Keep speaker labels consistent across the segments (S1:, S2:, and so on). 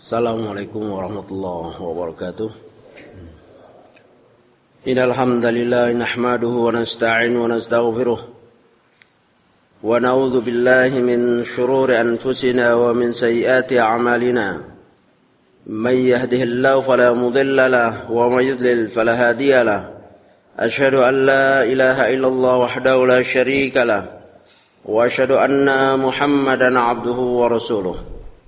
S1: Assalamualaikum warahmatullahi wabarakatuh. Innal hamdalillah nahmaduhu wa nasta'inuhu wa nastaghfiruh wa na'udzu billahi min shururi anfusina wa min sayyiati a'malina. May yahdihillahu fala mudilla lahu wa may yudlil fala hadiya lahu. Asyhadu an la ilaha illallah wahdahu la syarika lahu wa asyhadu anna Muhammadan 'abduhu wa rasuluh.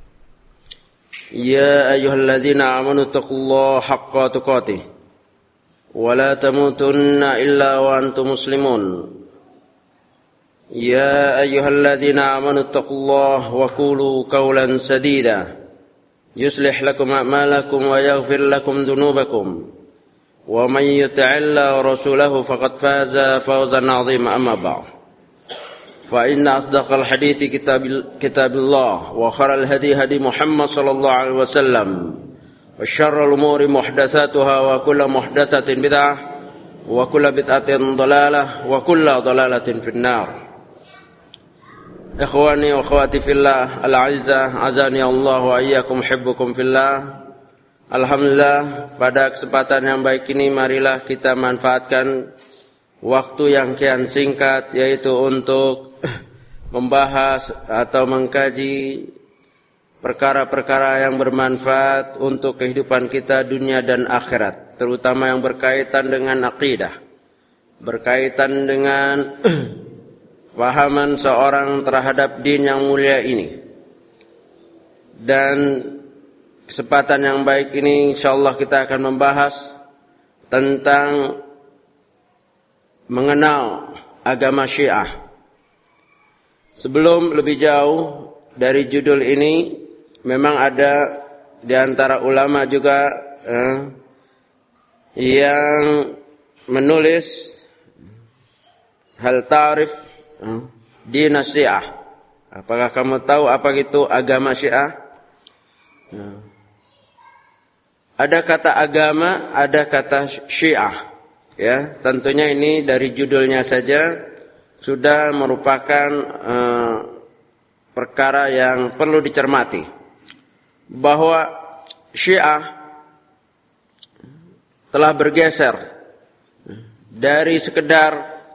S1: يا أيها الذين آمنوا اتقوا الله حق تقاته ولا تموتن إلا وأنتم مسلمون يا أيها الذين آمنوا اتقوا الله وقولوا قولا سديدا يصلح لكم أعمالكم ويغفر لكم ذنوبكم ومن يطع الله ورسوله فقد فاز فوزا عظيما أما بعد فإن أصدق الحديث كتاب الله وخير الهدي هدي محمد صلى الله عليه وسلم وشر الأمور محدثاتها وكل محدثة بدعة وكل بدعة ضلالة وكل ضلالة في النار. إخواني وأخواتي في الله الأعزاء عزاني الله وإياكم حبكم في الله. Alhamdulillah, pada kesempatan yang baik ini marilah kita manfaatkan waktu yang kian singkat, yaitu untuk membahas atau mengkaji perkara-perkara yang bermanfaat untuk kehidupan kita dunia dan akhirat, terutama yang berkaitan dengan akidah, berkaitan dengan pahaman seorang terhadap din yang mulia ini. Dan kesempatan yang baik ini insyaallah kita akan membahas tentang mengenal agama Syiah. Sebelum lebih jauh dari judul ini, memang ada di antara ulama juga yang menulis hal ta'rif din Syiah. Apakah kamu tahu apa itu agama Syiah? Ada kata agama, ada kata Syiah. Ya, tentunya ini dari judulnya saja sudah merupakan perkara yang perlu dicermati, bahwa Syiah telah bergeser dari sekedar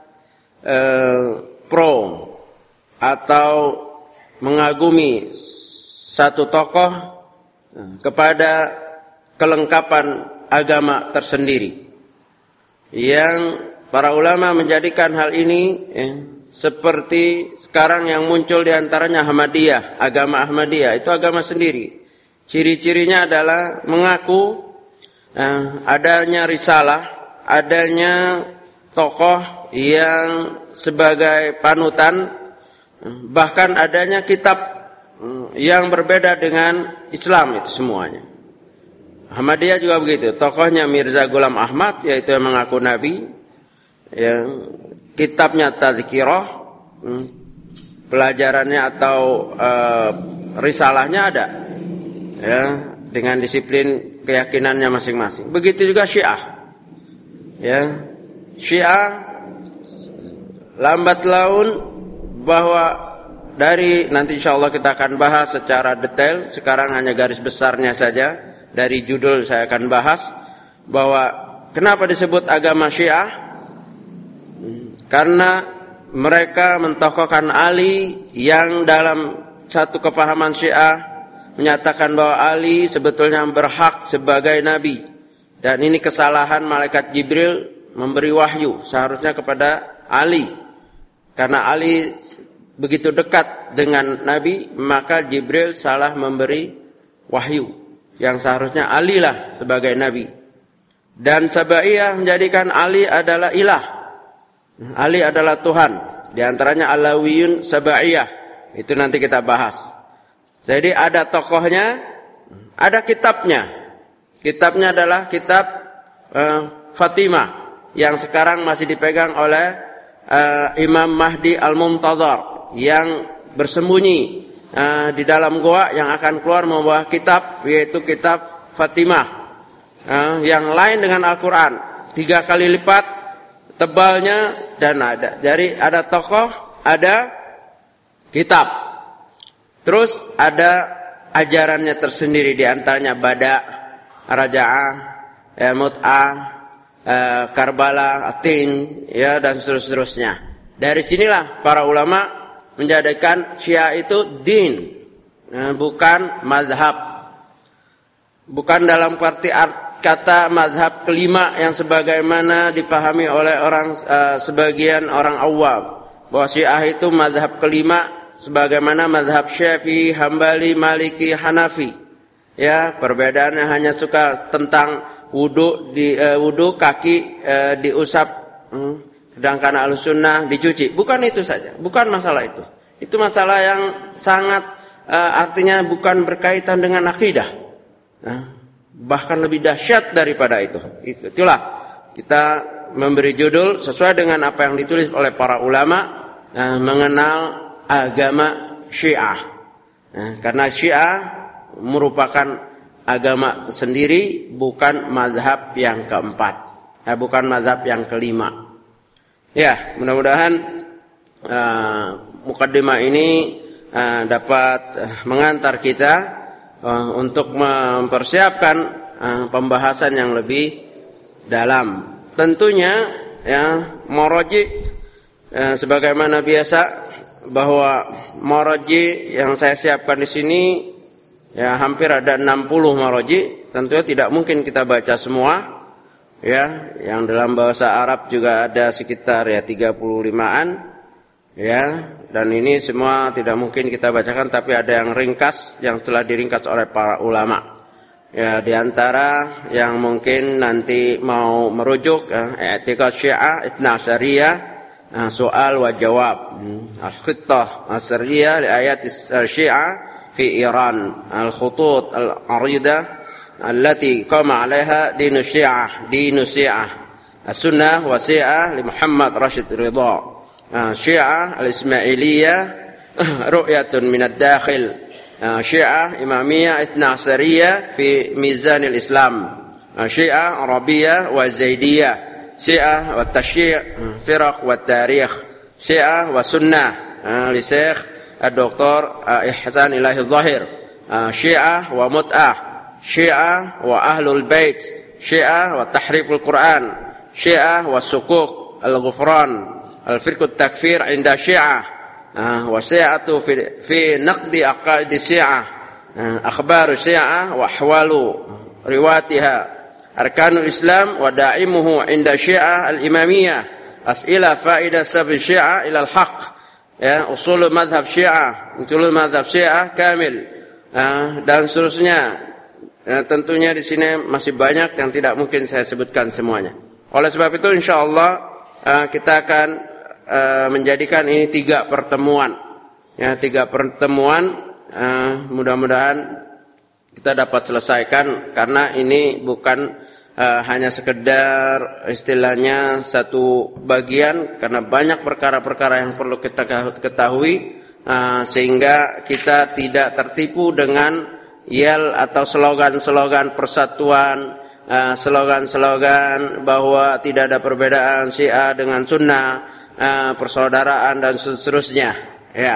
S1: pro atau mengagumi satu tokoh kepada kelengkapan agama tersendiri, yang para ulama menjadikan hal ini seperti sekarang yang muncul diantaranya Ahmadiyah. Agama Ahmadiyah itu agama sendiri. Ciri-cirinya adalah mengaku adanya risalah, adanya tokoh yang sebagai panutan, bahkan adanya kitab yang berbeda dengan Islam. Itu semuanya. Ahmadiyah juga begitu. Tokohnya Mirza Ghulam Ahmad, yaitu yang mengaku Nabi. Yang kitabnya Tadzkirah, pelajarannya atau risalahnya ada, ya, dengan disiplin keyakinannya masing-masing. Begitu juga Syiah. Ya, Syiah lambat laun, bahwa dari nanti insyaallah kita akan bahas secara detail. Sekarang hanya garis besarnya saja. Dari judul saya akan bahas bahwa kenapa disebut agama Syiah? Karena mereka mentokohkan Ali, yang dalam satu kepahaman Syiah menyatakan bahwa Ali sebetulnya berhak sebagai nabi. Dan ini kesalahan malaikat Jibril memberi wahyu seharusnya kepada Ali. Karena Ali begitu dekat dengan Nabi, maka Jibril salah memberi wahyu, yang seharusnya Ali lah sebagai nabi. Dan Sabaiyah menjadikan Ali adalah ilah. Ali adalah Tuhan. Di antaranya Alawiyun Sabaiyah. Itu nanti kita bahas. Jadi ada tokohnya, ada kitabnya. Kitabnya adalah kitab Fatimah, yang sekarang masih dipegang oleh Imam Mahdi Al-Muntazar, yang bersembunyi di dalam goa, yang akan keluar membawa kitab, yaitu kitab Fatimah, yang lain dengan Al-Quran, 3 kali lipat tebalnya, dan ada. Jadi ada tokoh, ada kitab. Terus ada ajarannya tersendiri, di antaranya bada, raja'ah, mut'ah, Karbala, Atin, ya, dan seterusnya. Dari sinilah para ulama menjadikan Syiah itu din, bukan mazhab. Bukan dalam arti kata mazhab kelima yang sebagaimana dipahami oleh sebagian orang awam, bahwa Syiah itu mazhab kelima sebagaimana mazhab Syafi'i, Hambali, Maliki, Hanafi. Ya, perbedaannya hanya suka tentang wudu kaki diusap, sedangkan Ahlussunnah dicuci. Bukan itu saja, bukan masalah itu. Itu masalah yang sangat artinya bukan berkaitan dengan akidah. Bahkan lebih dahsyat daripada itu. Itulah kita memberi judul sesuai dengan apa yang ditulis oleh para ulama mengenal agama Syiah. Karena Syiah merupakan agama tersendiri, bukan mazhab yang keempat, bukan mazhab yang kelima. Ya, mudah-mudahan mukaddimah ini dapat mengantar kita untuk mempersiapkan pembahasan yang lebih dalam. Tentunya ya, maraji sebagaimana biasa, bahwa maraji yang saya siapkan di sini ya hampir ada 60 maraji. Tentunya tidak mungkin kita baca semua. Ya, yang dalam bahasa Arab juga ada sekitar ya 35-an. Ya, dan ini semua tidak mungkin kita bacakan, tapi ada yang ringkas yang telah diringkas oleh para ulama. Ya, di antara yang mungkin nanti mau merujuk i'tiqad Syiah Itsna Asyariyah, soal wa jawab, al-khittah as-sirriyah li ayat Syiah fi Iran, al-khutut al-aridah allati qama 'alaiha dinu Syiah as-sunnah wa Syiah li Muhammad Rashid Ridha, Syiah al-Ismailiyah ru'yatun min ad-dakhil, Syiah Imamiyah Itsna Asyariyah fi mizan al-Islam, Syiah Arabiyah wa Zaidiyah, Syiah wa Tashyi' firaq wa tarikh, Syiah wa sunnah li Syekh Dr. Ihsan Ilahi Zahir, Syiah wa mut'ah, Syiah wa ahlul bait, Syiah wa tahriful Quran, Syiah wa sukuk al-ghufran, al-firqut takfir inda Syiah, wa Syi'atu fi naqdi aqaidi Syiah, akhbaru Syiah wa ahwalu riwatiha, Arkanul Islam wa da'imuhu inda Syiah al-Imamiyah, as'ilah faidah sab'i Syiah ila al-haq, ya, usul madhab Syiah, kamil, dan seterusnya. Tentunya di sini masih banyak yang tidak mungkin saya sebutkan semuanya. Oleh sebab itu insyaallah kita akan menjadikan ini 3 pertemuan. Ya, 3 pertemuan, mudah-mudahan kita dapat selesaikan, karena ini bukan hanya sekedar istilahnya satu bagian, karena banyak perkara-perkara yang perlu kita ketahui, sehingga kita tidak tertipu dengan yel atau slogan-slogan persatuan, slogan-slogan bahwa tidak ada perbedaan Syiah dengan Sunnah, persaudaraan dan seterusnya. Ya,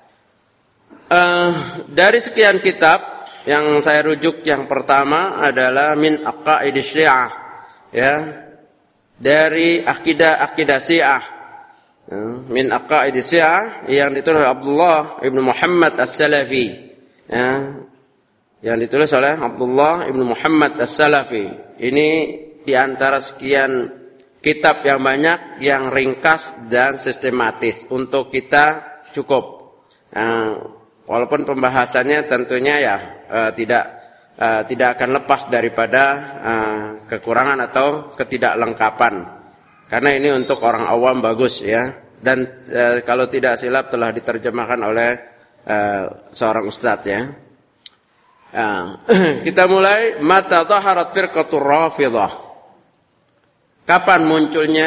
S1: dari sekian kitab yang saya rujuk, yang pertama adalah min aqaidis Syiah, ya, dari akidah Syiah, min aqaidis Syiah yang ditulis oleh Abdullah ibnu Muhammad as-Salafi, ya, yang ditulis oleh Abdullah ibnu Muhammad as-Salafi. Ini diantara sekian kitab yang banyak, yang ringkas dan sistematis untuk kita cukup. Walaupun pembahasannya tentunya ya tidak akan lepas daripada kekurangan atau ketidaklengkapan, karena ini untuk orang awam bagus, ya, dan kalau tidak silap telah diterjemahkan oleh seorang ustadz, ya. Kita mulai. Mata dhaharat firqatur Rafidhah, kapan munculnya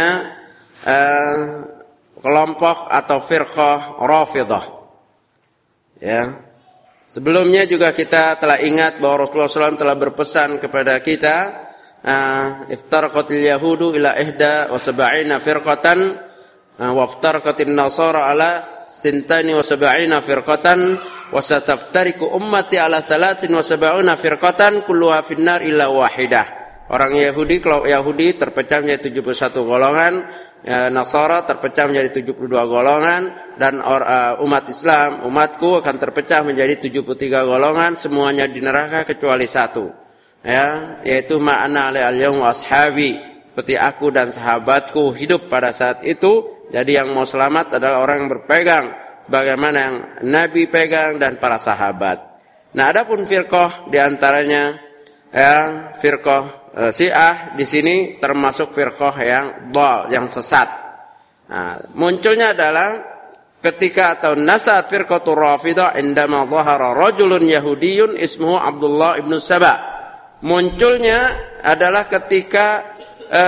S1: kelompok atau firqah Rafidhah, ya. Sebelumnya juga kita telah ingat bahwa Rasulullah SAW telah berpesan kepada kita, iftaraqatil yahudu ila ihda wa sab'ina firqatan wa iftaraqatin nasara ala sintani wa sab'ina firqatan wa sataftariqu ummati ala salatin wa sab'una firqatan kulluha finnar illa wahidah. Orang Yahudi, kelompok Yahudi terpecah menjadi 71 golongan, Nasara terpecah menjadi 72 golongan, dan umat Islam, umatku akan terpecah menjadi 73 golongan, semuanya di neraka kecuali satu, ya, yaitu ma'ana al-yawm ashabi, seperti aku dan sahabatku hidup pada saat itu. Jadi yang mau selamat adalah orang yang berpegang bagaimana yang Nabi pegang dan para sahabat. Nah, adapun firqah di antaranya, ya, firqah Syiah di sini termasuk firqah yang dhal, yang sesat. Nah, munculnya adalah ketika atau nasat firqatur Rafidah indama dhahara rajulun yahudiyyun ismuhu Abdullah ibn Saba. Munculnya adalah ketika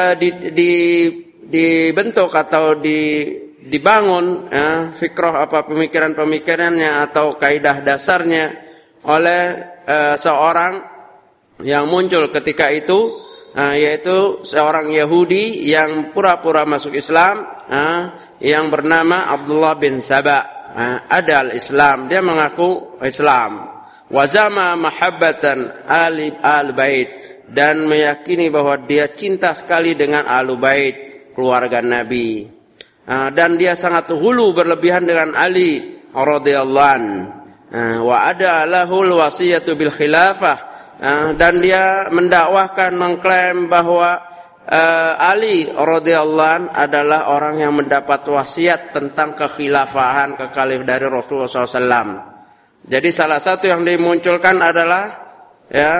S1: dibentuk atau dibangun, ya, fikrah apa pemikiran-pemikirannya atau kaidah dasarnya oleh seorang yang muncul ketika itu, yaitu seorang Yahudi yang pura-pura masuk Islam, yang bernama Abdullah bin Saba. Ada al-Islam, dia mengaku Islam. Wazama mahabbatan al-bait, dan meyakini bahwa dia cinta sekali dengan Ahlul-Bait, keluarga Nabi. Dan dia sangat hulu berlebihan dengan Ali radhiyallahu anhu. Wa ada lahul wasiyatu bil khilafah, dan dia mendakwahkan, mengklaim bahwa Ali radhiyallahu anhu adalah orang yang mendapat wasiat tentang kekhilafahan, kekhalifah dari Rasulullah SAW. Jadi salah satu yang dimunculkan adalah, ya,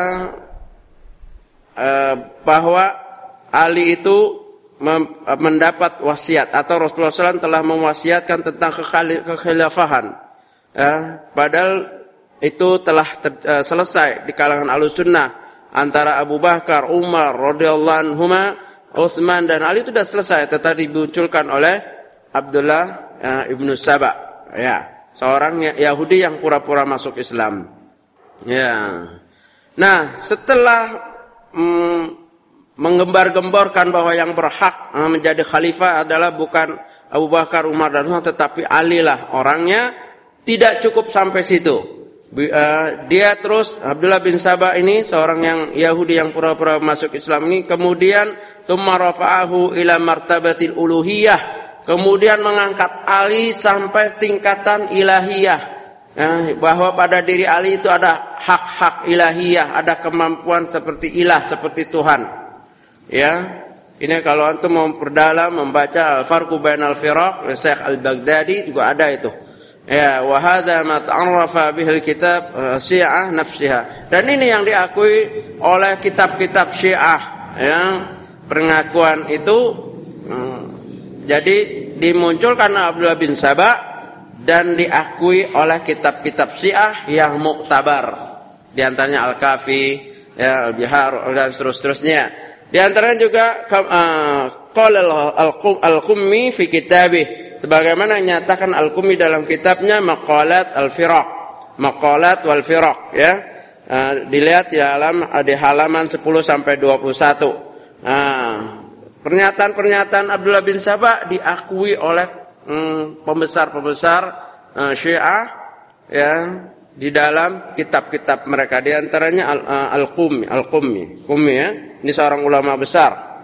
S1: bahwa Ali itu mendapat wasiat atau Rasulullah SAW telah mewasiatkan tentang kekhilafahan, ya, padahal itu telah selesai di kalangan Ahlussunnah antara Abu Bakar, Umar radhiyallahu anhuma, Utsman dan Ali itu sudah selesai, tetapi dimunculkan oleh Abdullah ibnu Saba, ya, seorang Yahudi yang pura-pura masuk Islam, ya. Nah, setelah menggembar-gemborkan bahwa yang berhak menjadi khalifah adalah bukan Abu Bakar, Umar dan Utsman, tetapi Ali lah orangnya, tidak cukup sampai situ. Dia terus, Abdullah bin Saba ini seorang yang Yahudi yang pura-pura masuk Islam ini, kemudian tsumma rafa'ahu ila martabatil uluhiyah, kemudian mengangkat Ali sampai tingkatan ilahiyah. Bahwa pada diri Ali itu ada hak-hak ilahiyah, ada kemampuan seperti ilah, seperti Tuhan. Ya, ini kalau antum mau perdalam membaca Al-Farqu Bainal Firaq oleh Syekh Al-Baghdadi juga ada itu. Ya, wa hadza ma ta'arrafa bihil kitab Syiah nafsiha. Dan ini yang diakui oleh kitab-kitab Syiah, ya, pengakuan itu. Jadi dimunculkan Abdullah bin Saba dan diakui oleh kitab-kitab Syiah yang muktabar, di antaranya Al-Kafi, ya, Al-Bihar dan seterusnya. Di antaranya juga qala Al-Qummi fi kitabih, sebagaimana nyatakan Al-Qummi dalam kitabnya Maqalat Al-Firaq, Maqalat wal Firaq, ya. Dilihat di halaman 10 sampai 21. Pernyataan-pernyataan Abdullah bin Saba diakui oleh pembesar-pembesar Syiah, ya, di dalam kitab-kitab mereka, di antaranya Al-Qummi, ya. Ini seorang ulama besar.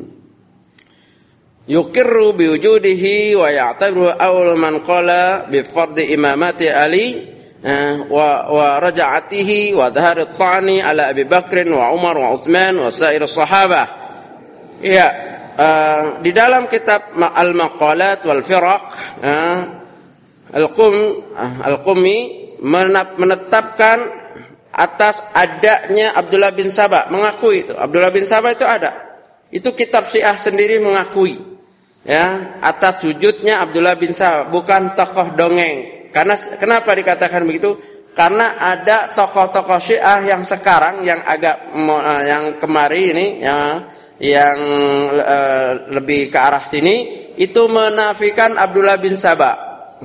S1: Yuqirru biwujudihi wa ya'tabiru awwal man qala bi fardhi imamati Ali wa raja'atihi wa dhahari at-ta'ni ala Abi Bakr wa Umar wa Utsman wa sa'ir sahabah. Ya, di dalam kitab Al-Maqalat wal Firaq, Al-Qummi menetapkan atas adanya Abdullah bin Saba, mengakui itu Abdullah bin Saba itu ada. Itu kitab Syiah sendiri mengakui, ya, atas wujudnya Abdullah bin Saba, bukan tokoh dongeng. Karena kenapa dikatakan begitu? Karena ada tokoh-tokoh Syiah yang sekarang yang agak yang kemari ini, ya, yang lebih ke arah sini, itu menafikan Abdullah bin Saba.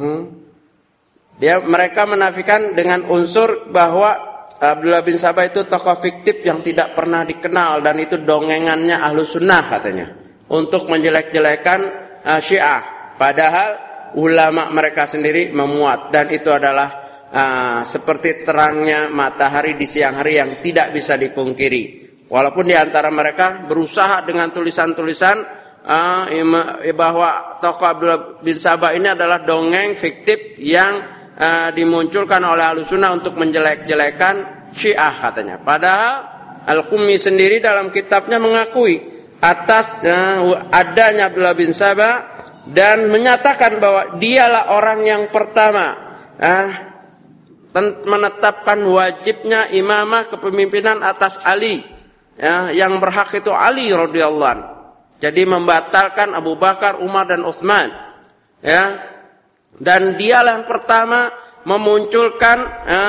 S1: Mereka menafikan dengan unsur bahwa Abdullah bin Saba itu tokoh fiktif yang tidak pernah dikenal, dan itu dongengannya Ahlussunnah katanya, untuk menjelek-jelekan Syiah. Padahal ulama mereka sendiri memuat, dan itu adalah seperti terangnya matahari di siang hari yang tidak bisa dipungkiri. Walaupun di antara mereka berusaha dengan tulisan-tulisan bahwa tokoh Abdullah bin Sabah ini adalah dongeng fiktif yang dimunculkan oleh Ahlussunnah untuk menjelek-jelekan Syiah katanya. Padahal Al-Qummi sendiri dalam kitabnya mengakui atas adanya Abdullah bin Sabah dan menyatakan bahwa dialah orang yang pertama menetapkan wajibnya imamah kepemimpinan atas Ali, yang berhak itu Ali radhiyallahu anhu. Jadi membatalkan Abu Bakar, Umar dan Utsman, dan dialah yang pertama memunculkan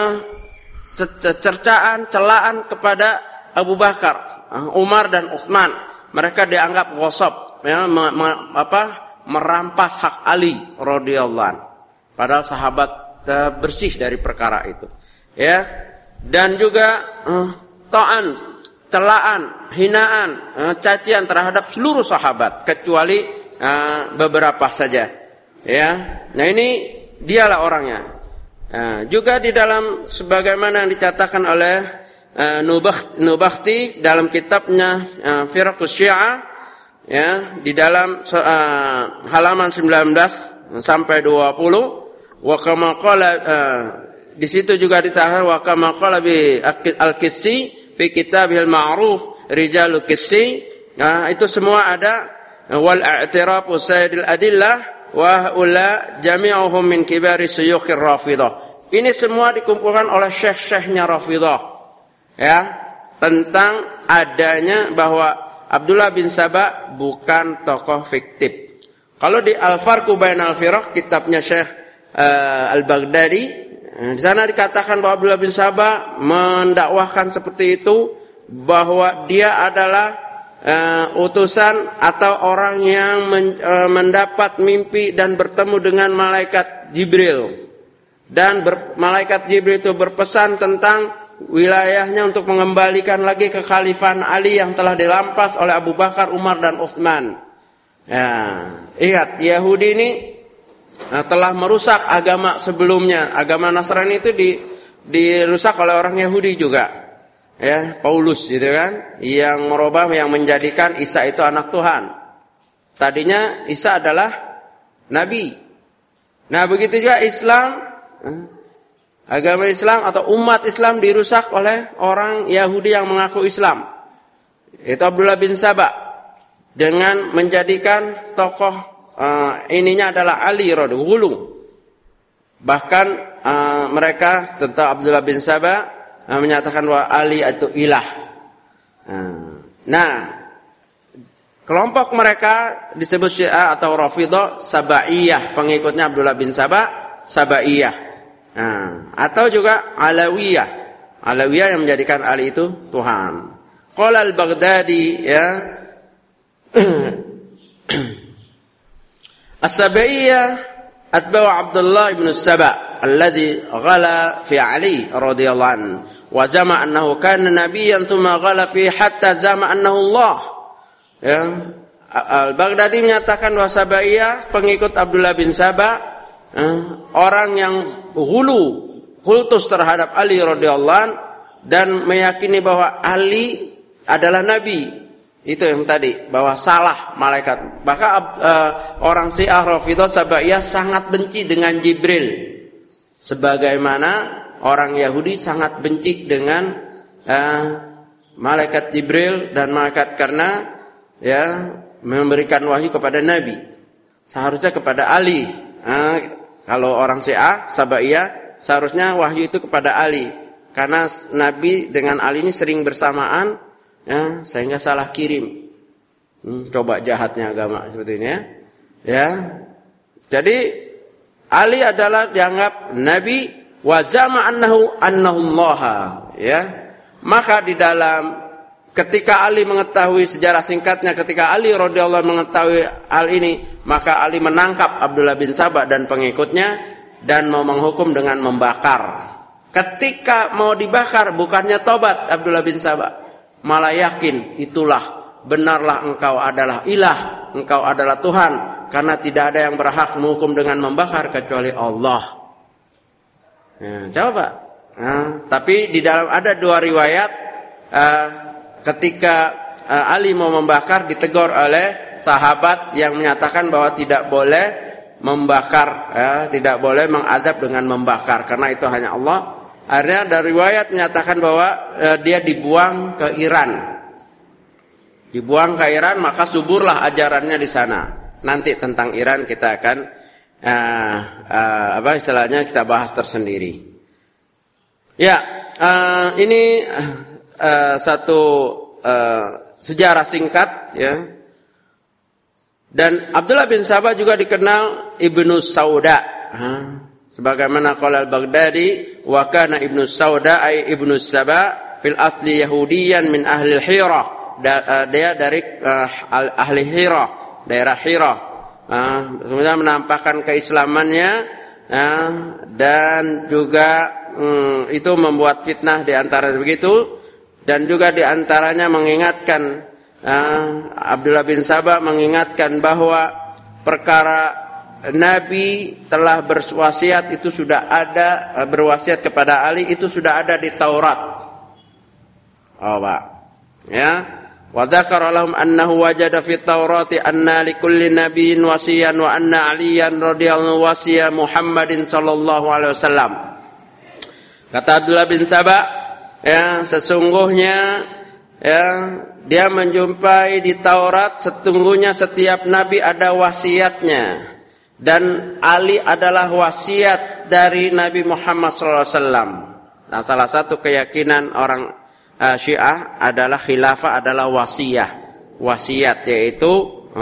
S1: cercaan, celaan kepada Abu Bakar, Umar dan Utsman. Mereka dianggap ghasab, merampas hak Ali radhiyallahu anhu. Padahal sahabat bersih dari perkara itu, dan juga ta'an, celaan, hinaan, cacian terhadap seluruh sahabat kecuali beberapa saja, Nah ini dialah orangnya. Juga di dalam sebagaimana yang dikatakan oleh Nubakhti dalam kitabnya Firaqus Syiah, di dalam halaman 19 sampai 20. Wa kama qala di situ juga ditahan wa kama qala bi al-Qissi fi kitabihil ma'ruf rijalul Qissi. Itu semua ada wal i'tirafu sayyidil adillah wa ula jami'uhum min kibari syuyukhir Rafidhah. Ini semua dikumpulkan oleh syekh-syekhnya Rafidhah, tentang adanya bahwa Abdullah bin Sabah bukan tokoh fiktif. Kalau di Al-Farqu Bainal Firaq, kitabnya Syekh Al-Baghdadi, di sana dikatakan bahwa Abdullah bin Sabah mendakwahkan seperti itu, bahwa dia adalah utusan atau orang yang mendapat mimpi dan bertemu dengan malaikat Jibril, dan malaikat Jibril itu berpesan tentang wilayahnya untuk mengembalikan lagi kekhalifahan Ali yang telah dirampas oleh Abu Bakar, Umar dan Utsman. Ingat, Yahudi ini telah merusak agama sebelumnya. Agama Nasrani itu dirusak oleh orang Yahudi juga, Paulus gitu kan, yang merubah, yang menjadikan Isa itu anak Tuhan. Tadinya Isa adalah nabi. Nah begitu juga Islam, agama Islam atau umat Islam dirusak oleh orang Yahudi yang mengaku Islam. Itu Abdullah bin Sabah dengan menjadikan tokoh ininya adalah Ali radhiyallahu anhu. Bahkan mereka tentang Abdullah bin Sabah menyatakan bahwa Ali itu ilah. Nah, kelompok mereka disebut Syiah atau Rafidhah Sabaiyah, pengikutnya Abdullah bin Sabah Sabaiyah. Atau juga Alawiyah. Alawiyah yang menjadikan Ali itu Tuhan. Qala al-Baghdadi As-Sabaiyah atba'u Abdullah bin Sabah alladhi ghala fi Ali radhiyallahu anhu wa zama annahu kana nabiyyan thumma ghala fi hatta zama annahu Allah. Al-Baghdadi menyatakan bahwa Sabaiyah pengikut Abdullah bin Sabah, orang yang kultus terhadap Ali radhiyallahu anhu dan meyakini bahwa Ali adalah nabi. Itu yang tadi, bahwa salah malaikat. Maka orang Syiah Rafidhah Sabaiyah sangat benci dengan Jibril, sebagaimana orang Yahudi sangat benci dengan malaikat Jibril dan malaikat, karena memberikan wahyu kepada Nabi. Seharusnya kepada Ali. Kalau orang Syiah Sabaiyah seharusnya wahyu itu kepada Ali, karena Nabi dengan Ali ini sering bersamaan, sehingga salah kirim. Coba jahatnya agama seperti ini, Jadi Ali adalah dianggap nabi, wa zama annahu Allah, Maka di dalam ketika Ali mengetahui sejarah singkatnya, ketika Ali radhiyallahu mengetahui hal ini, maka Ali menangkap Abdullah bin Sabah dan pengikutnya dan mau menghukum dengan membakar. Ketika mau dibakar, bukannya tobat Abdullah bin Sabah, malah yakin itulah benarlah engkau adalah ilah, engkau adalah Tuhan, karena tidak ada yang berhak menghukum dengan membakar kecuali Allah. Coba. Tapi di dalam ada 2 riwayat ketika Ali mau membakar ditegur oleh sahabat yang menyatakan bahwa tidak boleh membakar, tidak boleh mengadab dengan membakar karena itu hanya Allah. Akhirnya ada riwayat menyatakan bahwa dia dibuang ke Iran. Dibuang ke Iran, maka suburlah ajarannya di sana. Nanti tentang Iran kita akan kita bahas tersendiri. Ya, ini satu sejarah singkat ya. Dan Abdullah bin Sabah juga dikenal Ibnu Sauda. Sebagaimana qala al-Baghdadi wa kana Ibnu Sauda ay Ibnu Sabah fil asli Yahudiyan min ahli Hira. Dia dari ahli Hira, daerah Hira. Kemudian menampakkan keislamannya dan juga itu membuat fitnah di antara begitu, dan juga di antaranya mengingatkan Abdullah bin Sabah mengingatkan bahwa perkara Nabi telah berwasiat itu sudah ada, berwasiat kepada Ali itu sudah ada di Taurat. Pak. Ya. Wa dzakara lahum annahu wajada fi Taurati anna likulli nabiyyin wasiyan wa anna Aliyan radhiyallahu wasiya Muhammadin sallallahu alaihi wasallam. Kata Abdullah bin Sabah, ya, sesungguhnya ya, dia menjumpai di Taurat sesungguhnya setiap nabi ada wasiatnya dan Ali adalah wasiat dari Nabi Muhammad sallallahu alaihi wasallam. Nah, salah satu keyakinan orang Syiah adalah khilafah adalah wasiat yaitu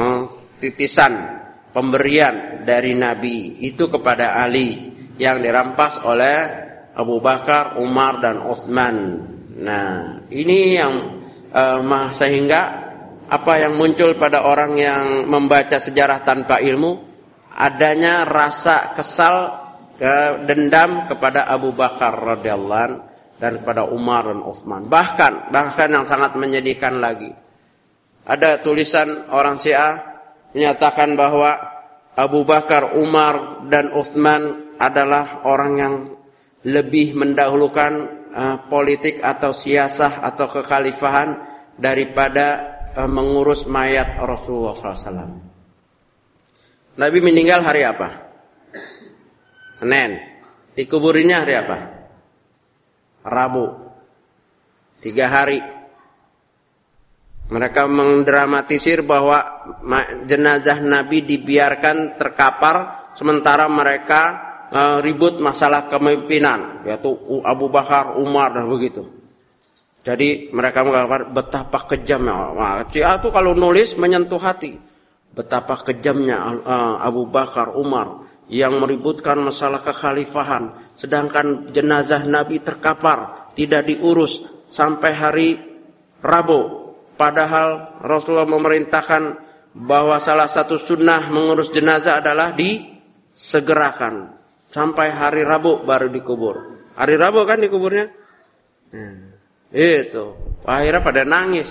S1: titisan pemberian dari Nabi itu kepada Ali yang dirampas oleh Abu Bakar, Umar dan Utsman. Nah, ini yang sehingga apa yang muncul pada orang yang membaca sejarah tanpa ilmu adanya rasa kesal, dendam kepada Abu Bakar radhiyallahu anhu dan kepada Umar dan Utsman. Bahkan yang sangat menyedihkan lagi, ada tulisan orang Syiah menyatakan bahwa Abu Bakar, Umar dan Utsman adalah orang yang lebih mendahulukan politik atau siasah atau kekhalifahan daripada mengurus mayat Rasulullah SAW. Nabi meninggal hari apa? Senin. Dikuburinya hari apa? Rabu. 3 hari. Mereka mendramatisir bahwa jenazah Nabi dibiarkan terkapar sementara mereka ribut masalah kepemimpinan, yaitu Abu Bakar, Umar dan begitu. Jadi mereka mengatakan betapa kejamnya. Syiah itu kalau nulis menyentuh hati. Betapa kejamnya Abu Bakar, Umar yang meributkan masalah kekhalifahan, sedangkan jenazah Nabi terkapar, tidak diurus sampai hari Rabu. Padahal Rasulullah memerintahkan bahwa salah satu sunnah mengurus jenazah adalah disegerakan sampai hari Rabu baru dikubur. Hari Rabu kan dikuburnya. Itu akhirnya pada nangis.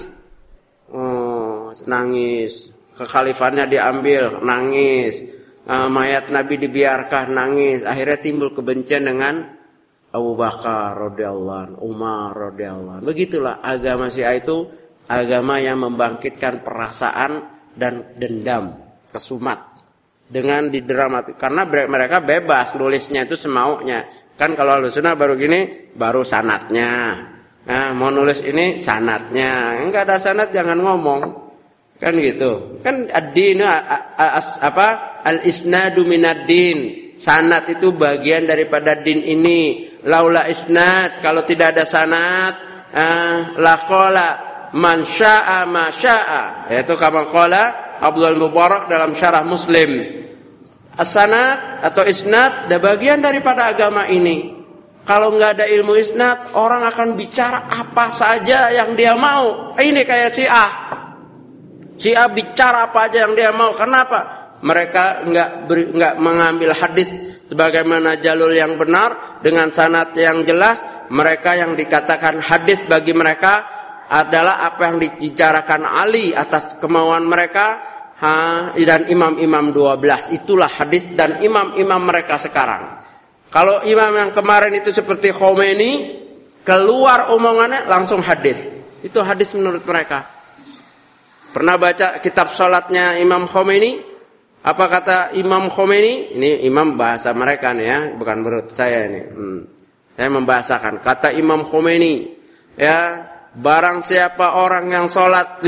S1: Nangis. Kekhalifannya diambil, nangis. Mayat Nabi dibiarkan, nangis. Akhirnya timbul kebencian dengan Abu Bakar radhiyallahu anhu, Umar radhiyallahu anhu. Begitulah agama Syiah itu agama yang membangkitkan perasaan dan dendam, kesumat dengan didramatik. Karena mereka bebas nulisnya itu semaunya. Kan kalau Ahlussunnah baru gini, baru sanadnya. Nah, mau nulis ini sanadnya. Enggak ada sanad jangan ngomong. Kan gitu. Kan ad-din al-isnadu minad-din. Sanad itu bagian daripada din ini. Laula isnad, kalau tidak ada sanad, laqala man syaa ma syaa. Yaitu kama qala Abdul Mubarak dalam syarah Muslim. As-sanad atau isnad adalah bagian daripada agama ini. Kalau enggak ada ilmu isnad, orang akan bicara apa saja yang dia mau. Ini kayak Syiah. Syiah bicara apa aja yang dia mau. Kenapa? Mereka enggak mengambil hadis sebagaimana jalur yang benar dengan sanad yang jelas. Mereka yang dikatakan hadis bagi mereka adalah apa yang dibicarakan Ali atas kemauan mereka, dan imam-imam 12. Itulah hadis dan imam-imam mereka sekarang. Kalau imam yang kemarin itu seperti Khomeini, keluar omongannya langsung hadis. Itu hadis menurut mereka. Pernah baca kitab salatnya Imam Khomeini? Apa kata Imam Khomeini? Ini imam bahasa mereka nih ya, bukan menurut saya ini. Saya membahasakan. Kata Imam Khomeini, ya, barang siapa orang yang salat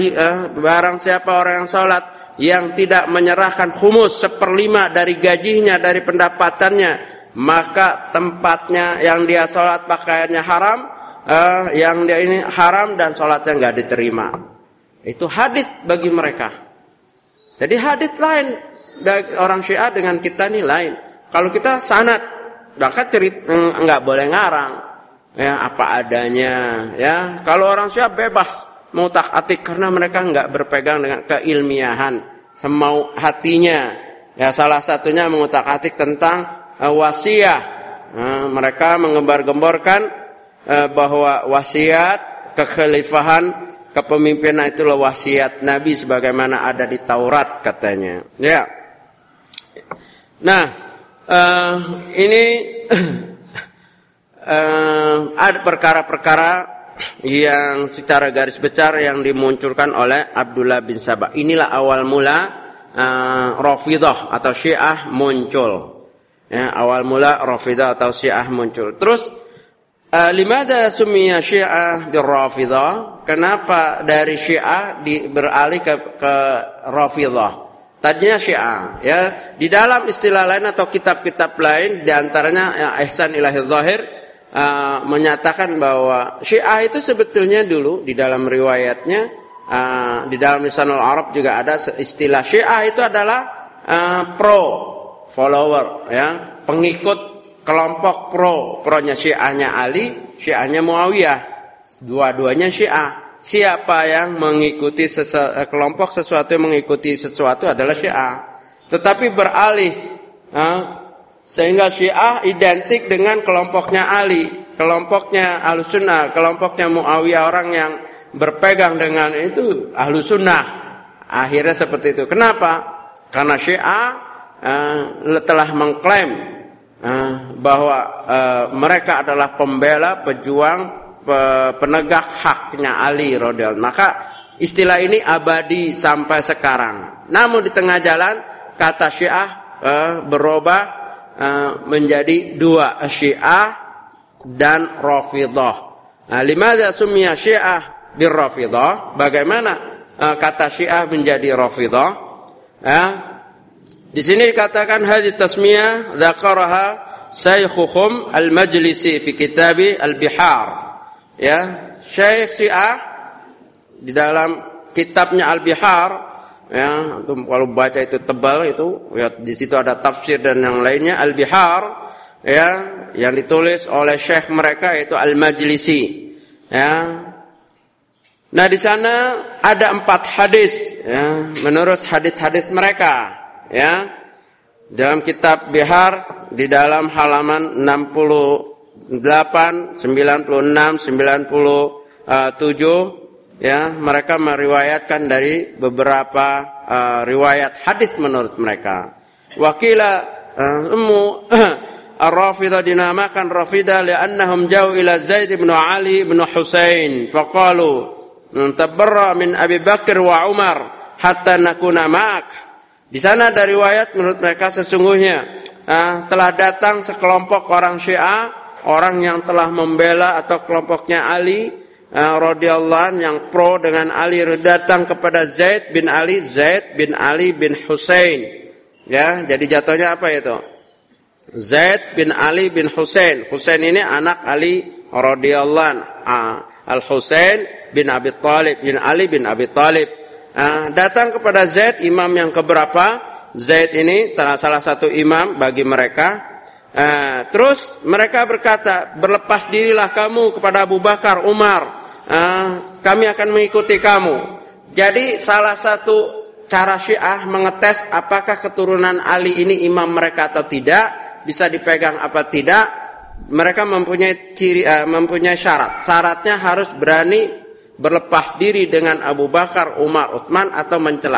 S1: yang tidak menyerahkan khumus 1/5 dari gajinya, dari pendapatannya, maka tempatnya yang dia salat pakaiannya haram, yang dia ini haram dan salatnya enggak diterima. Itu hadis bagi mereka. Jadi hadis lain orang Syiah dengan kita ini lain. Kalau kita sanad, maka cerita enggak boleh ngarang. Ya, apa adanya, ya. Kalau orang Syiah bebas mengutak-atik karena mereka enggak berpegang dengan keilmiahan, semau hatinya. Ya, salah satunya mengutak-atik tentang wasiat. Mereka menggembar-gemborkan bahwa wasiat kekhalifahan, kepemimpinan itulah wasiat Nabi sebagaimana ada di Taurat katanya. Ya. Nah, ini ada perkara-perkara yang secara garis besar yang dimunculkan oleh Abdullah bin Sabah. Inilah awal mula Rafidah atau Syiah muncul. Ya, awal mula Rafidah atau Syiah muncul. Terus limadha sumiya Syiah bir-Rafidah? Kenapa dari Syiah beralih ke Rafidah? Tadinya Syiah, ya. Di dalam istilah lain atau kitab-kitab lain, di antaranya Ihsan Ilahi Zahir menyatakan bahwa Syiah itu sebetulnya dulu di dalam riwayatnya, di dalam Lisanul Arab juga ada istilah Syiah itu adalah follower, ya, pengikut kelompok pro-nya Syiahnya Ali, Syiahnya Muawiyah, dua-duanya Syiah. Siapa yang mengikuti kelompok sesuatu yang mengikuti sesuatu adalah Syiah. Tetapi beralih sehingga Syiah identik dengan kelompoknya Ali, kelompoknya Ahlussunnah, kelompoknya Muawiyah, orang yang berpegang dengan itu Ahlussunnah. Akhirnya seperti itu. Kenapa? Karena Syiah telah mengklaim bahwa mereka adalah pembela, pejuang, penegak haknya Ali radhiyallahu. Maka istilah ini abadi sampai sekarang. Namun di tengah jalan kata Syiah berubah menjadi dua, Syiah dan Rafidah. Limadha sumiya Syiah bir-Rafidah? Bagaimana kata Syiah menjadi Rafidah? Di sini dikatakan hadits tasmiyah dzakaraha Syaikhuhum Al-Majlisi fi kitabi Al-Bihar. Ya, Syekh Syiah di dalam kitabnya Al-Bihar, ya, kalau baca itu tebal itu, ya, di situ ada tafsir dan yang lainnya. Al-Bihar, ya, yang ditulis oleh syekh mereka yaitu Al-Majlisi, ya. Nah, di sana ada 4 hadis, ya, menurut hadis-hadis mereka, ya. Dalam kitab Bihar di dalam halaman 68, 96, 97, ya, mereka meriwayatkan dari beberapa riwayat hadis menurut mereka. Wakila Ar-Rafidah dinamakan Rafidah li'annahum jauh ila Zaid bin Ali bin Husain faqalu tabarra min Abi Bakr wa Umar hatta nakuna ma'ak. Di sana ada riwayat menurut mereka sesungguhnya telah datang sekelompok orang Syiah, orang yang telah membela atau kelompoknya Ali radhiyallahu anhu yang pro dengan Ali, datang kepada Zaid bin Ali bin Husain. Ya, jadi jatuhnya apa itu? Zaid bin Ali bin Husain. Husain ini anak Ali radhiyallahu anhu. Al-Husain bin Abi Thalib bin Ali bin Abi Thalib. Datang kepada Zaid, imam yang keberapa? Zaid ini salah satu imam bagi mereka. Terus mereka berkata, berlepas dirilah kamu kepada Abu Bakar, Umar, kami akan mengikuti kamu. Jadi salah satu cara Syiah mengetes apakah keturunan Ali ini imam mereka atau tidak, bisa dipegang apa tidak. Mereka mempunyai mempunyai syarat. Syaratnya harus berani berlepas diri dengan Abu Bakar, Umar, Utsman atau mencela.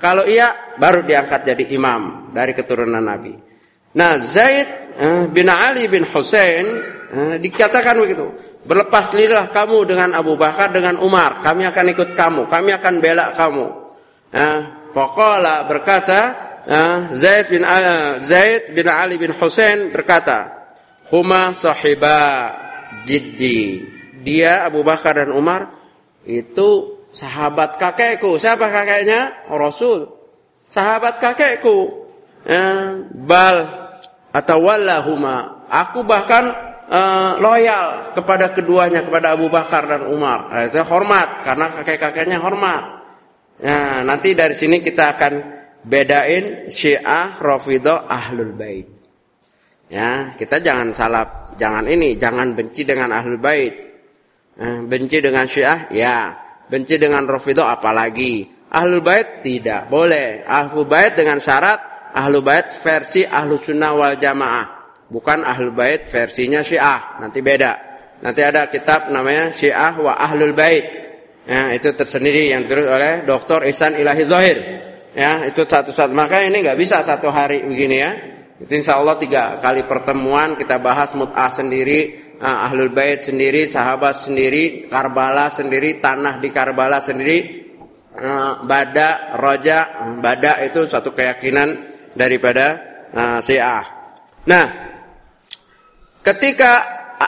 S1: Kalau iya, baru diangkat jadi imam dari keturunan Nabi. Nah, Zaid bin Ali bin Husain dikatakan begitu. Berlepas dirilah kamu dengan Abu Bakar, dengan Umar. Kami akan ikut kamu. Kami akan bela kamu. Faqala berkata, Zaid bin Ali bin Husain berkata, huma sahiba jiddi. Dia Abu Bakar dan Umar itu sahabat kakekku. Siapa kakeknya? Rasul. Sahabat kakekku. Bal atau wallahuma. Aku bahkan loyal kepada keduanya, kepada Abu Bakar dan Umar. Itu hormat karena kakek-kakeknya hormat. Nah, nanti dari sini kita akan bedain Syiah, Rafidhah, Ahlul Bait. Ya, kita jangan jangan benci dengan Ahlul Bait. Benci dengan Syiah, ya. Benci dengan Rafidhah apalagi. Ahlul Bait tidak boleh. Ahlul Bait dengan syarat Ahlul Bait versi Ahlus Sunnah wal Jamaah, bukan Ahlul Bait versinya Syiah. Nanti beda. Nanti ada kitab namanya Syiah wa Ahlul Bait. Ya, itu tersendiri yang ditulis oleh Dr. Ihsan Ilahi Zahir. Ya, itu satu-satu. Maka ini enggak bisa satu hari begini ya. Itu insyaallah 3 kali pertemuan kita bahas mut'ah sendiri, Ahlul Bait sendiri, sahabat sendiri, Karbala sendiri, tanah di Karbala sendiri, Bada, Roja. Bada itu satu keyakinan daripada Syiah. Nah, ketika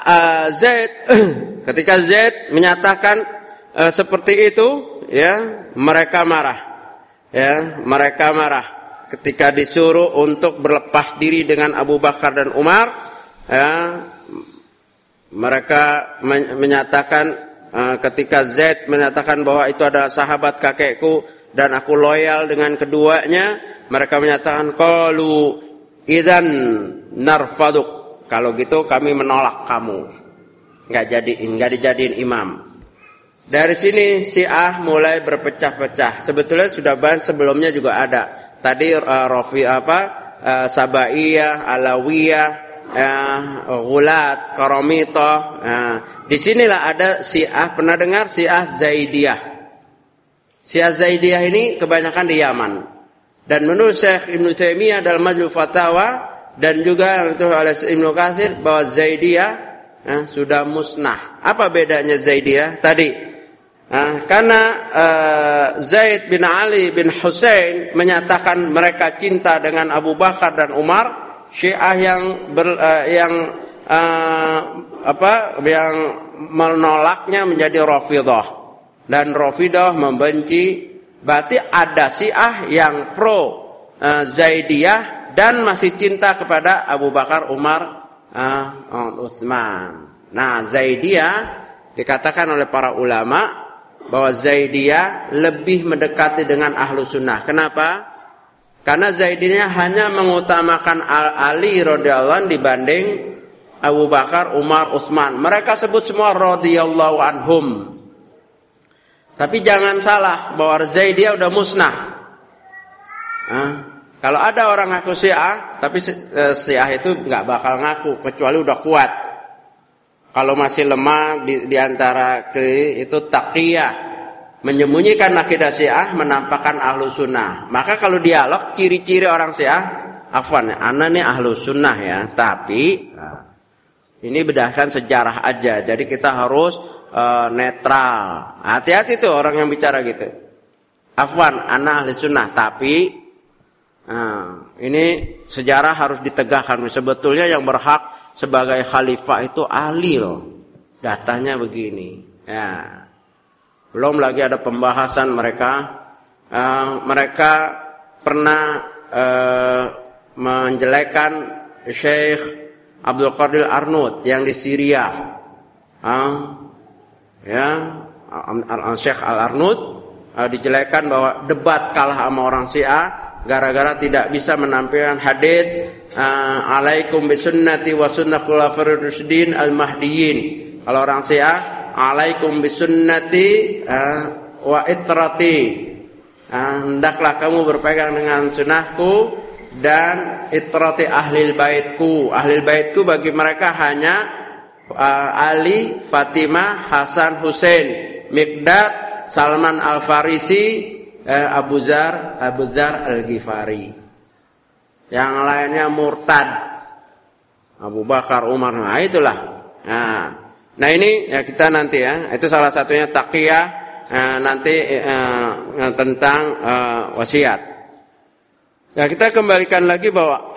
S1: Zaid menyatakan seperti itu, ya, mereka marah. Ya, mereka marah ketika disuruh untuk berlepas diri dengan Abu Bakar dan Umar. Ya, mereka menyatakan ketika Zaid menyatakan bahwa itu adalah sahabat kakekku dan aku loyal dengan keduanya, mereka menyatakan qalu idzan narfaduk. Kalau gitu kami menolak kamu. Enggak dijadiin imam. Dari sini Syiah mulai berpecah-pecah. Sebetulnya sudah sebelumnya juga ada. Tadi Sabaiyah, Alawiyah, Ghulat, Karamithah. Disinilah ada Syiah. Pernah dengar Syiah Zaidiyah? Syiah Zaidiyah ini kebanyakan di Yaman. Dan menurut Syekh Ibnu Taimiyah dalam Majmu' Fatawa dan juga itu oleh Ibnu Katsir bahwa Zaidiyah sudah musnah. Apa bedanya Zaidiyah tadi? Karena Zaid bin Ali bin Husain menyatakan mereka cinta dengan Abu Bakar dan Umar, Syiah yang menolaknya menjadi Rafidhah, dan Rafidhah membenci. Berarti ada Syiah yang pro Zaidiyah dan masih cinta kepada Abu Bakar, Umar, Utsman. Nah, Zaidiyah dikatakan oleh para ulama bahwa Zaidiyah lebih mendekati dengan Ahlu Sunnah. Kenapa? Karena Zaidiyah hanya mengutamakan Ali radhiyallahu anhu dibanding Abu Bakar, Umar, Utsman. Mereka sebut semua radhiyallahu anhum. Tapi jangan salah bahwa Zaidiyah udah musnah. Kalau ada orang ngaku Syiah, tapi Syiah itu nggak bakal ngaku kecuali udah kuat. Kalau masih lemah di antara itu taqiyah, menyembunyikan akidah Syiah, menampakkan Ahlu Sunnah. Maka kalau dialog ciri-ciri orang Syiah, afwan, ana nih Ahlu Sunnah ya, tapi ini berdasarkan sejarah aja. Jadi kita harus netral. Hati-hati tuh orang yang bicara gitu. Afwan, ana Ahlu Sunnah, tapi ini sejarah harus ditegakkan. Sebetulnya yang berhak sebagai khalifah itu Ali loh. Datanya begini. Ya. Belum lagi ada pembahasan mereka pernah menjelekkan Syekh Abdul Qadir Arnaud yang di Syria. Syekh Al-Arnaud dijelekan bahwa debat kalah sama orang Syiah gara-gara tidak bisa menampilkan hadis alaikum bisunnati wa sunnah khulafaur rasyidin al-mahdiyyin. Kalau orang Syiah alaikum bisunnati wa itrati. Hendaklah kamu berpegang dengan sunnahku dan itrati ahlil baitku. Ahlil baitku bagi mereka hanya Ali, Fatimah, Hasan, Husain, Miqdad, Salman Al-Farisi, Abu Dzar Al-Ghifari. Yang lainnya murtad. Abu Bakar, Umar, nah itulah. Nah ini ya kita nanti ya, itu salah satunya taqiyah nanti tentang wasiat. Ya kita kembalikan lagi bahwa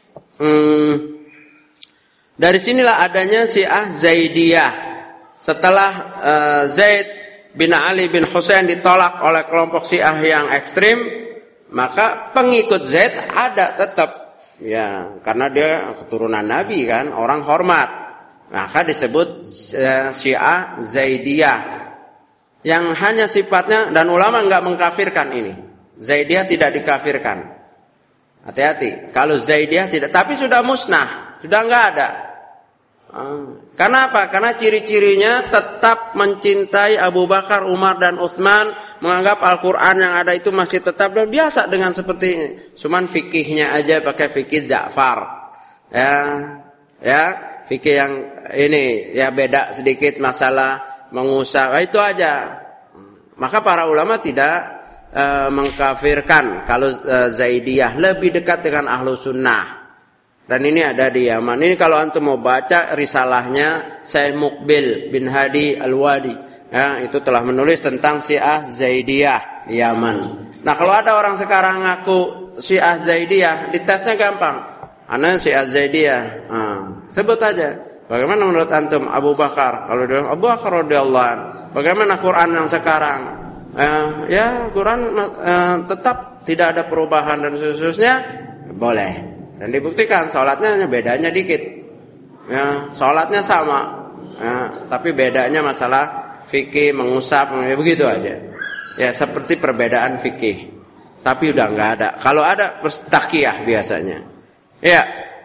S1: dari sinilah adanya Syiah Zaidiyah. Setelah Zaid bin Ali bin Husain ditolak oleh kelompok Syiah yang ekstrim, maka pengikut Zaid ada tetap. Ya, karena dia keturunan Nabi kan, orang hormat. Maka disebut Syiah Zaidiyah. Yang hanya sifatnya, dan ulama enggak mengkafirkan ini. Zaidiyah tidak dikafirkan. Hati-hati. Kalau Zaidiyah tidak, tapi sudah musnah, sudah enggak ada. Karena apa? Karena ciri-cirinya tetap mencintai Abu Bakar, Umar dan Utsman, menganggap Al-Qur'an yang ada itu masih tetap dan biasa dengan seperti ini. Cuman fikihnya aja pakai fikih Ja'far. Ya, fikih yang ini ya beda sedikit masalah mengusap. Itu aja. Maka para ulama tidak mengkafirkan kalau Zaidiyah, lebih dekat dengan Ahlu Sunnah. Dan ini ada di Yaman. Ini kalau antum mau baca risalahnya Syekh Muqbil bin Hadi Al-Wadi, ya, itu telah menulis tentang Syiah Zaidiyah di Yaman. Nah, kalau ada orang sekarang ngaku Syiah Zaidiyah, ditesnya gampang. Ana Syiah Zaidiyah. Sebut aja. Bagaimana menurut antum Abu Bakar? Kalau dia Abu Bakar radhiyallahu anhu. Bagaimana Quran yang sekarang? Ya, Quran tetap tidak ada perubahan dan seterusnya. Boleh. Dan dibuktikan sholatnya bedanya dikit, ya, sholatnya sama, ya, tapi bedanya masalah fikih mengusap, ya, begitu aja. Ya seperti perbedaan fikih, tapi udah nggak ada. Kalau ada taqiyah biasanya. Ya.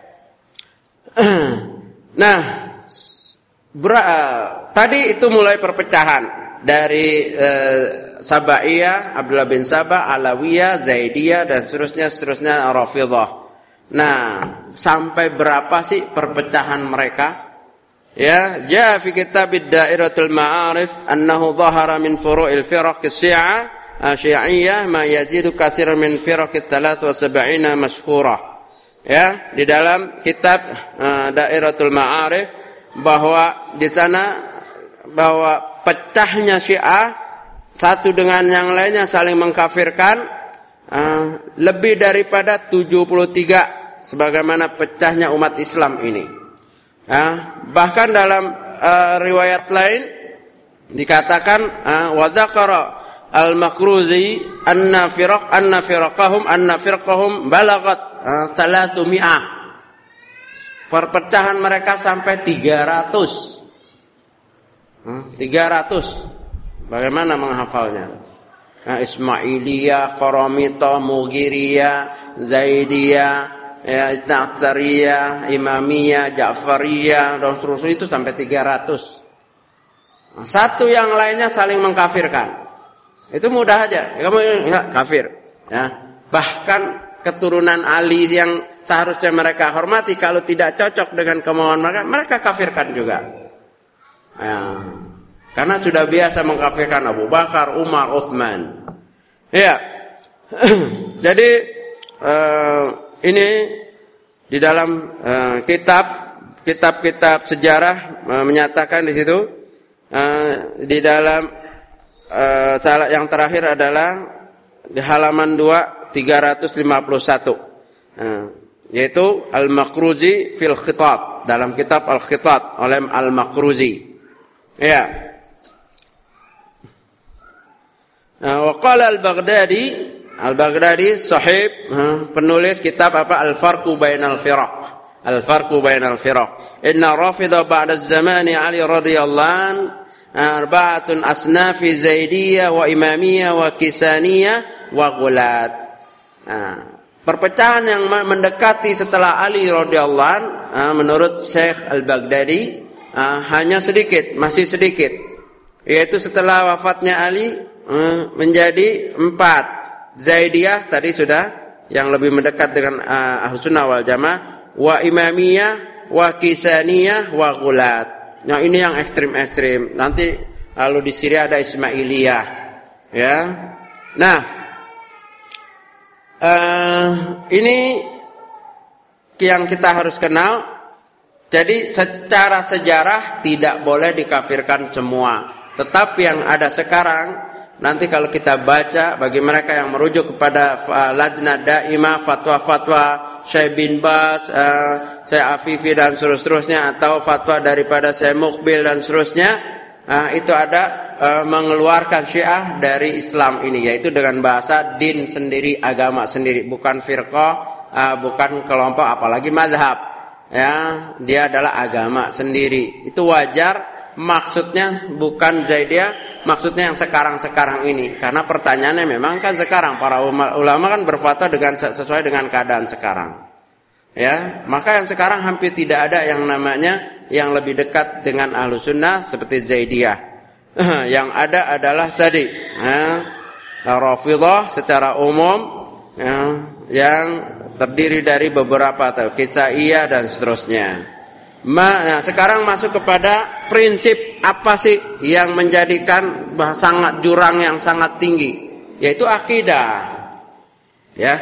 S1: Nah, tadi itu mulai perpecahan dari Sabaiyah, Abdullah bin Sabah, Alawiyah, Zaidiyah dan seterusnya Rafidhah. Nah, sampai berapa sih perpecahan mereka? Ya, jaa fi kitab Dairatul Ma'arif annahu dhahara min furu'il firaq Syi'iyah ma yazidu katsiran min firaq 73 masyhurah. Ya, di dalam kitab Dairatul Ma'arif bahwa di sana bahwa pecahnya Syiah satu dengan yang lainnya saling mengkafirkan lebih daripada 73 sebagaimana pecahnya umat Islam ini. Bahkan dalam riwayat lain dikatakan wa dzakara al-Makruzi anna firqahum balagat 300. Perpecahan mereka sampai 300. 300. Bagaimana menghafalnya? Ismailiyah, Qaramita, Mughiriyah, Zaidiyah, ya, Isna'atsariyah, Imamiyah, Ja'fariyah, dan seterusnya itu sampai 300. Satu yang lainnya saling mengkafirkan. Itu mudah aja. Kamu enggak kafir. Ya. Bahkan keturunan Ali yang seharusnya mereka hormati kalau tidak cocok dengan kemauan mereka kafirkan juga. Ya. Karena sudah biasa mengkafirkan Abu Bakar, Umar, Utsman. Ya. Jadi ini di dalam kitab-kitab sejarah menyatakan di situ di dalam yang terakhir adalah di halaman 2 351. Yaitu Al-Makruzi fil Khitab, dalam kitab Al-Khitab oleh Al-Makruzi. Ya. Wa qala Al-Baghdadi sahib penulis kitab Al-Farqu bainal firaq. Inna Rafidha ba'da az-zamani Ali radhiyallahu an arba'atun asnafi Zaidiyah wa Imamiyah wa Kisaniyah wa Ghulat. Perpecahan yang mendekati setelah Ali radhiyallahu an menurut Syekh Al-Baghdadi hanya sedikit, masih sedikit. Yaitu setelah wafatnya Ali menjadi 4. Zaidiyah tadi sudah yang lebih mendekat dengan Ahlus Sunnah wal Jamaah, wa Imamiyah, wa Kisaniyah, wa Ghulat. Nah, ini yang ekstrim-ekstrim. Nanti lalu di Syria ada Ismailiyah. Ya. Nah, Ini yang kita harus kenal. Jadi secara sejarah tidak boleh dikafirkan semua. Tetapi yang ada sekarang, nanti kalau kita baca bagi mereka yang merujuk kepada Lajnah Daimah, fatwa-fatwa Syekh bin Baz, Syekh Afifi dan seterusnya, atau fatwa daripada Syekh Muqbil dan seterusnya, itu ada mengeluarkan Syiah dari Islam ini, yaitu dengan bahasa din sendiri, agama sendiri, bukan firqah, bukan kelompok, apalagi mazhab. Ya, dia adalah agama sendiri. Itu wajar, maksudnya bukan Zaidiyah, maksudnya yang sekarang-sekarang ini. Karena pertanyaannya memang kan sekarang para ulama kan berfatwa dengan sesuai dengan keadaan sekarang. Ya, maka yang sekarang hampir tidak ada yang namanya yang lebih dekat dengan Ahlussunnah seperti Zaidiyah. Yang ada adalah tadi, Rafidhah secara umum, yang terdiri dari beberapa Kisaiyah dan seterusnya. Nah, sekarang masuk kepada prinsip apa sih yang menjadikan sangat jurang yang sangat tinggi, yaitu akidah. Ya.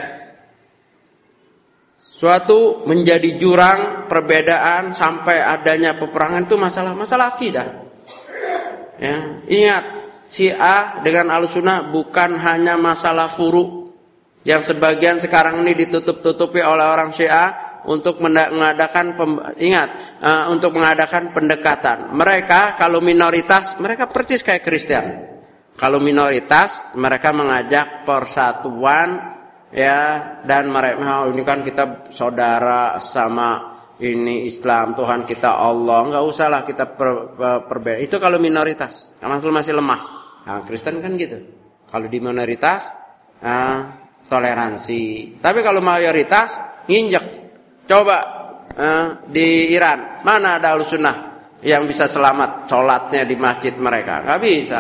S1: Suatu menjadi jurang perbedaan sampai adanya peperangan itu masalah akidah. Ya, ingat, Syiah dengan Ahlussunnah bukan hanya masalah furu yang sebagian sekarang ini ditutup-tutupi oleh orang Syiah untuk mengadakan untuk mengadakan pendekatan. Mereka kalau minoritas, mereka persis kayak Kristen. Kalau minoritas, mereka mengajak persatuan, ya, dan mereka ini kan kita saudara sama ini Islam, Tuhan kita Allah, enggak usahlah kita perbeda. Itu kalau minoritas, masih lemah. Nah, Kristen kan gitu. Kalau di minoritas, toleransi. Tapi kalau mayoritas nginjek. Coba di Iran, mana ada Ahlussunnah yang bisa selamat sholatnya di masjid mereka? Gak bisa.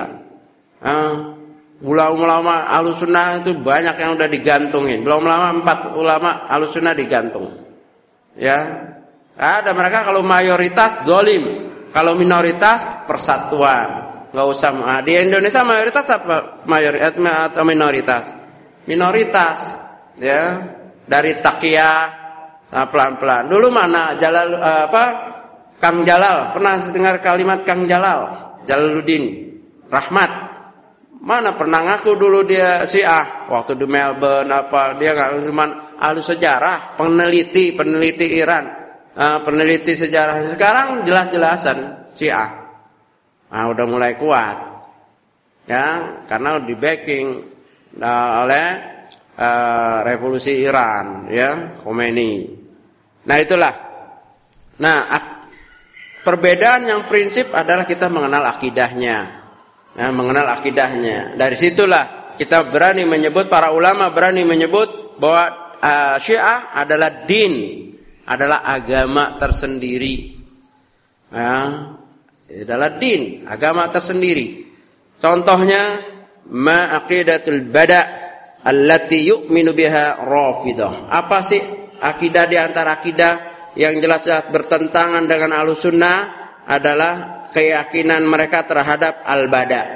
S1: Ulama Ahlussunnah itu banyak yang udah digantungin. Belum lama 4 ulama Ahlussunnah digantung. Ya, ada mereka kalau mayoritas zalim, kalau minoritas persatuan. Gak usah. Di Indonesia mayoritas apa? Mayoritas atau minoritas? Minoritas, ya, dari Taqiyah. Nah, pelan-pelan. Dulu mana Kang Jalal, pernah dengar kalimat Kang Jalal? Jalaluddin Rahmat. Mana pernah ngaku dulu dia Syiah waktu di Melbourne dia enggak cuma ahli sejarah, peneliti Iran, peneliti sejarah. Sekarang jelas-jelasan Syiah. Nah, udah mulai kuat. Ya, karena di backing oleh revolusi Iran, ya, Khomeini. Nah, itulah. Nah, perbedaan yang prinsip adalah kita mengenal akidahnya. Nah, mengenal akidahnya. Dari situlah kita berani menyebut, para ulama berani menyebut bahwa Syiah adalah din, adalah agama tersendiri. Nah, adalah din, agama tersendiri. Contohnya aqidatul bada' allati yu'minu biha Rafidhah. Apa sih akidah di antara akidah yang jelas-jelas bertentangan dengan Ahlussunnah adalah keyakinan mereka terhadap al-bada'.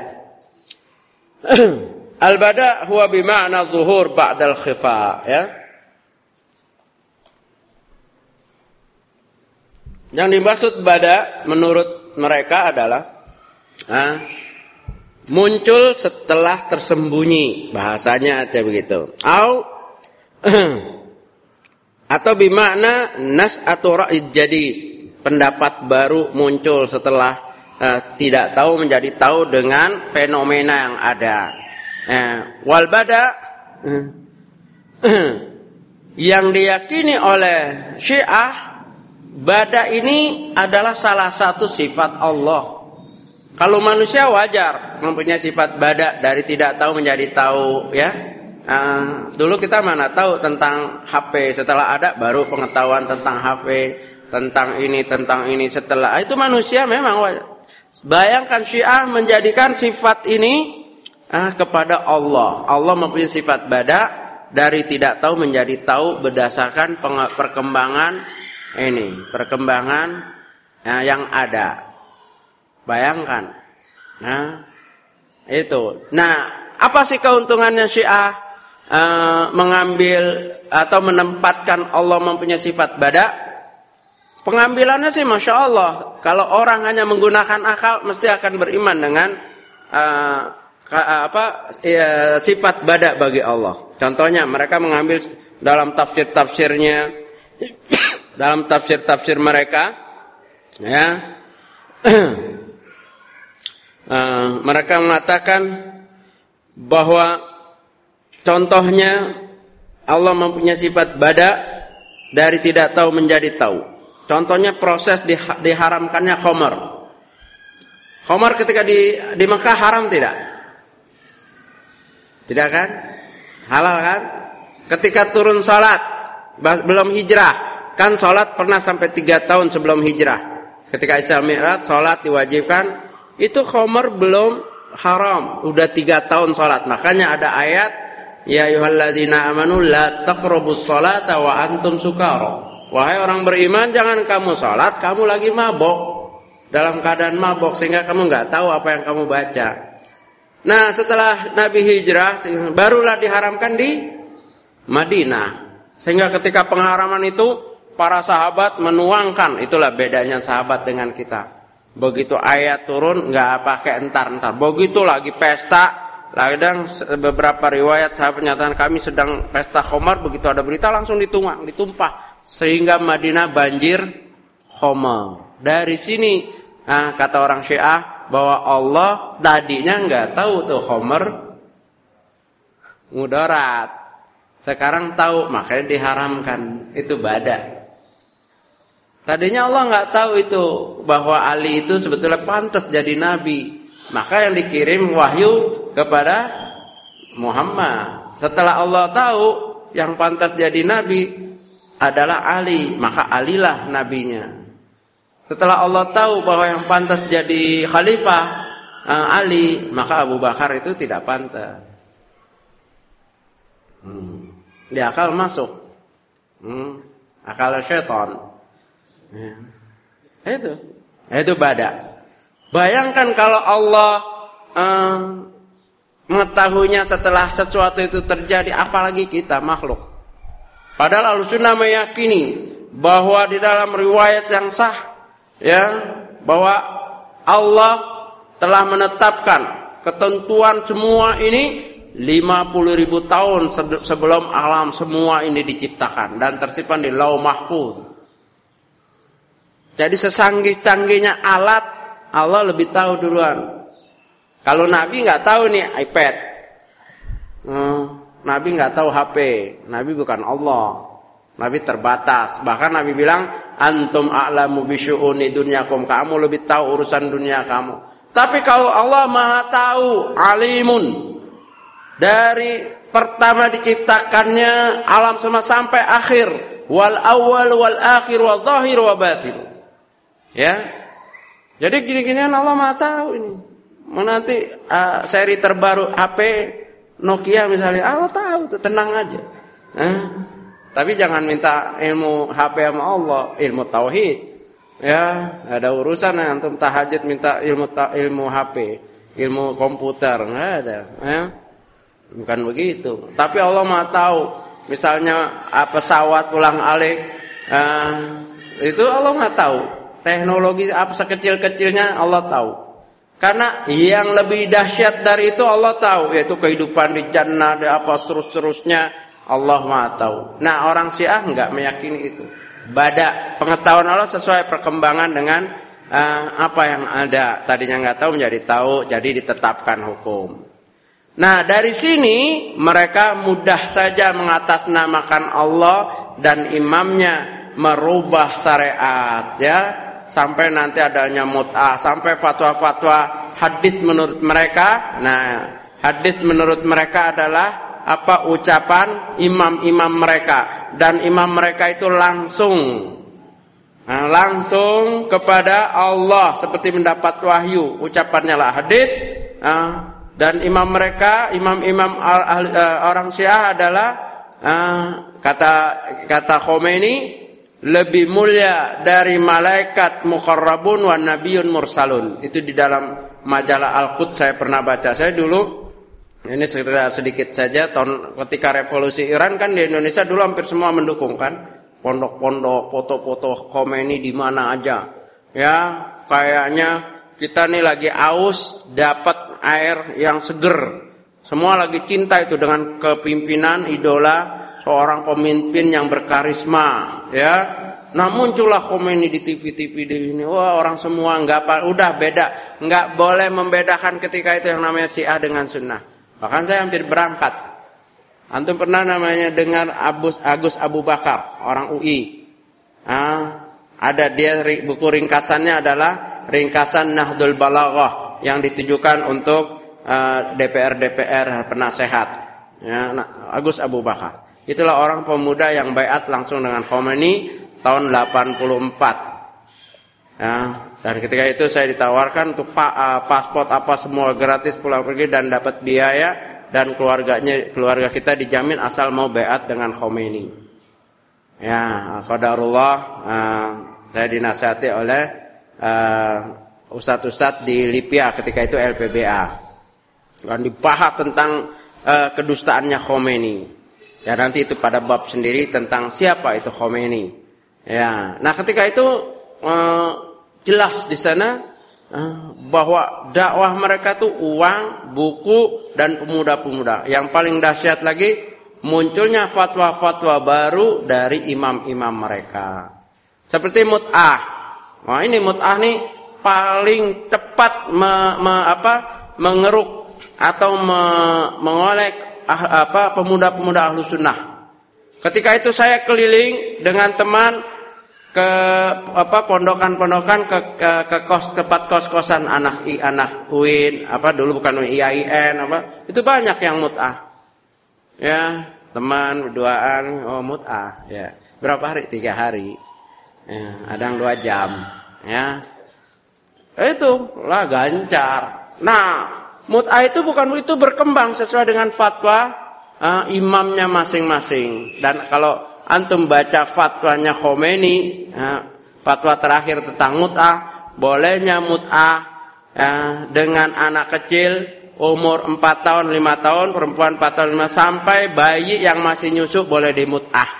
S1: Al-bada' huwa bima'na zuhur ba'dal khifa, ya. Yang dimaksud bada' menurut mereka adalah muncul setelah tersembunyi, bahasanya aja begitu. Atau bimakna nas atau ra'id, jadi pendapat baru muncul setelah tidak tahu menjadi tahu dengan fenomena yang ada. Wal bada yang diyakini oleh Syiah, bada ini adalah salah satu sifat Allah. Kalau manusia wajar mempunyai sifat bada, dari tidak tahu menjadi tahu, ya. Dulu kita mana tahu tentang HP, setelah ada baru pengetahuan tentang HP, tentang ini setelah itu manusia memang wajar. Bayangkan Syiah menjadikan sifat ini kepada Allah. Allah mempunyai sifat bada, dari tidak tahu menjadi tahu berdasarkan perkembangan yang ada. Bayangkan. Nah, itu. Nah, apa sih keuntungannya Syiah? mengambil atau menempatkan Allah mempunyai sifat bada, pengambilannya sih Masya Allah. Kalau orang hanya menggunakan akal, mesti akan beriman dengan sifat bada bagi Allah. Contohnya mereka mengambil dalam tafsir-tafsirnya, dalam tafsir-tafsir mereka, ya, mereka mengatakan bahwa contohnya Allah mempunyai sifat bada dari tidak tahu menjadi tahu. Contohnya proses diharamkannya khamar. Khamar ketika di Mekah haram tidak? Tidak kan? Halal kan? Ketika turun salat belum hijrah, kan salat pernah sampai 3 tahun sebelum hijrah. Ketika Isra Mi'raj salat diwajibkan, itu khamar belum haram, udah 3 tahun salat. Makanya ada ayat, ya ayyuhalladzina amanu la taqrabus salata wa antum sukara. Wahai orang beriman, jangan kamu salat kamu lagi mabok, dalam keadaan mabok, sehingga kamu enggak tahu apa yang kamu baca. Nah, setelah Nabi hijrah barulah diharamkan di Madinah. Sehingga ketika pengharaman itu para sahabat menuangkan, itulah bedanya sahabat dengan kita. Begitu ayat turun enggak pakai entar-entar. Begitu lagi pesta, kadang beberapa riwayat sahabat menyatakan kami sedang pesta khamar, begitu ada berita langsung dituang, ditumpah, sehingga Madinah banjir khamar. Dari sini kata orang Syiah bahwa Allah tadinya enggak tahu tuh khamar mudarat. Sekarang tahu, makanya diharamkan. Itu bada. Tadinya Allah enggak tahu itu bahwa Ali itu sebetulnya pantas jadi nabi. Maka yang dikirim wahyu kepada Muhammad. Setelah Allah tahu yang pantas jadi nabi adalah Ali, maka Alilah nabinya. Setelah Allah tahu bahwa yang pantas jadi khalifah Ali, maka Abu Bakar itu tidak pantas. Di akal masuk. Akal syaitan. Itu bada. Bayangkan kalau Allah mengetahuinya setelah sesuatu itu terjadi, apalagi kita makhluk. Padahal Ahlussunnah meyakini bahwa di dalam riwayat yang sah, ya, bahwa Allah telah menetapkan ketentuan semua ini 50.000 tahun sebelum alam semua ini diciptakan dan tersimpan di Lauh Mahfuz. Jadi sesanggih-canggihnya alat, Allah lebih tahu duluan. Kalau Nabi nggak tahu nih iPad, Nabi nggak tahu HP, Nabi bukan Allah, Nabi terbatas. Bahkan Nabi bilang, antum a'lamu bisyu'uni dunyakum, kamu lebih tahu urusan dunia kamu. Tapi kalau Allah Maha tahu, alimun, dari pertama diciptakannya alam semesta sampai akhir, wal awal wal akhir wal zahir wal batin. Ya. Jadi gini-ginian Allah Maha tahu ini. Nanti seri terbaru HP Nokia misalnya, Allah tahu, tenang aja. Tapi jangan minta ilmu HP sama Allah, ilmu tauhid. Ya, ada urusan antum tahajud minta ilmu HP, ilmu komputer, enggak ada, ya. Bukan begitu. Tapi Allah Maha tahu. Misalnya pesawat ulang-alik, itu Allah Maha tahu. Teknologi apa sekecil-kecilnya Allah tahu. Karena yang lebih dahsyat dari itu Allah tahu, yaitu kehidupan di jannah, di apa terus-terusnya Allah Maha tahu. Nah, orang Syiah enggak meyakini itu. Bada, pengetahuan Allah sesuai perkembangan dengan apa yang ada. Tadinya enggak tahu menjadi tahu, jadi ditetapkan hukum. Nah, dari sini mereka mudah saja mengatasnamakan Allah dan imamnya, merubah syariat, ya. Sampai nanti adanya mut'ah, sampai fatwa-fatwa hadis menurut mereka. Nah, hadis menurut mereka adalah apa ucapan imam-imam mereka, dan imam mereka itu langsung kepada Allah seperti mendapat wahyu, ucapannya lah hadis. Dan imam mereka, imam-imam orang Syiah adalah kata Khomeini, lebih mulia dari malaikat muqarrabun wa nabiyyun mursalun. Itu di dalam majalah Al-Quds saya pernah baca. Saya dulu Ini sedikit saja. Ketika revolusi Iran kan di Indonesia dulu hampir semua mendukung kan. Pondok-pondok, foto-foto Khomeini di mana aja. Ya, kayaknya kita nih lagi aus dapat air yang seger. Semua lagi cinta itu dengan kepimpinan idola seorang pemimpin yang berkarisma, ya. Nah muncullah Khomeini di TV-TV di ini. Wah, orang semua udah beda, nggak boleh membedakan ketika itu yang namanya Syiah dengan Sunnah. Bahkan saya hampir berangkat. Antum pernah namanya dengar Agus Abu Bakar, orang UI. Ada dia buku ringkasannya adalah ringkasan Nahdul Balaghah yang ditujukan untuk DPR penasehat. Ya, Agus Abu Bakar. Itulah orang pemuda yang baiat langsung dengan Khomeini tahun 84. Ya, dan ketika itu saya ditawarkan untuk paspor apa semua gratis pulang pergi dan dapat biaya. Dan keluarga kita dijamin asal mau baiat dengan Khomeini. Ya, qadarullah, saya dinasihati oleh ustadz-ustadz di Libya ketika itu LPBA. Dan dibahas tentang kedustaannya Khomeini. Ya, nanti itu pada bab sendiri tentang siapa itu Khomeini. Ya, nah ketika itu jelas di sana bahwa dakwah mereka tuh uang, buku, dan pemuda-pemuda. Yang paling dahsyat lagi munculnya fatwa-fatwa baru dari imam-imam mereka. Seperti mut'ah. Wah, ini mut'ah nih paling tepat mengeruk atau mengolek pemuda-pemuda ahlu sunnah. Ketika itu saya keliling dengan teman ke pondokan-pondokan ke tempat kos-kosan anak UIN, dulu bukan IAIN itu banyak yang mut'ah. Ya, teman berduaan mut'ah, ya. Berapa hari? 3 hari. Ya, ada yang 2 jam, ya. Itu lah gancar. Nah, mut'ah itu berkembang sesuai dengan fatwa imamnya masing-masing. Dan kalau antum baca fatwanya Khomeini, fatwa terakhir tentang mut'ah, bolehnya mut'ah dengan anak kecil umur 4 tahun, 5 tahun, perempuan 4 tahun, 5 sampai bayi yang masih nyusu boleh dimut'ah.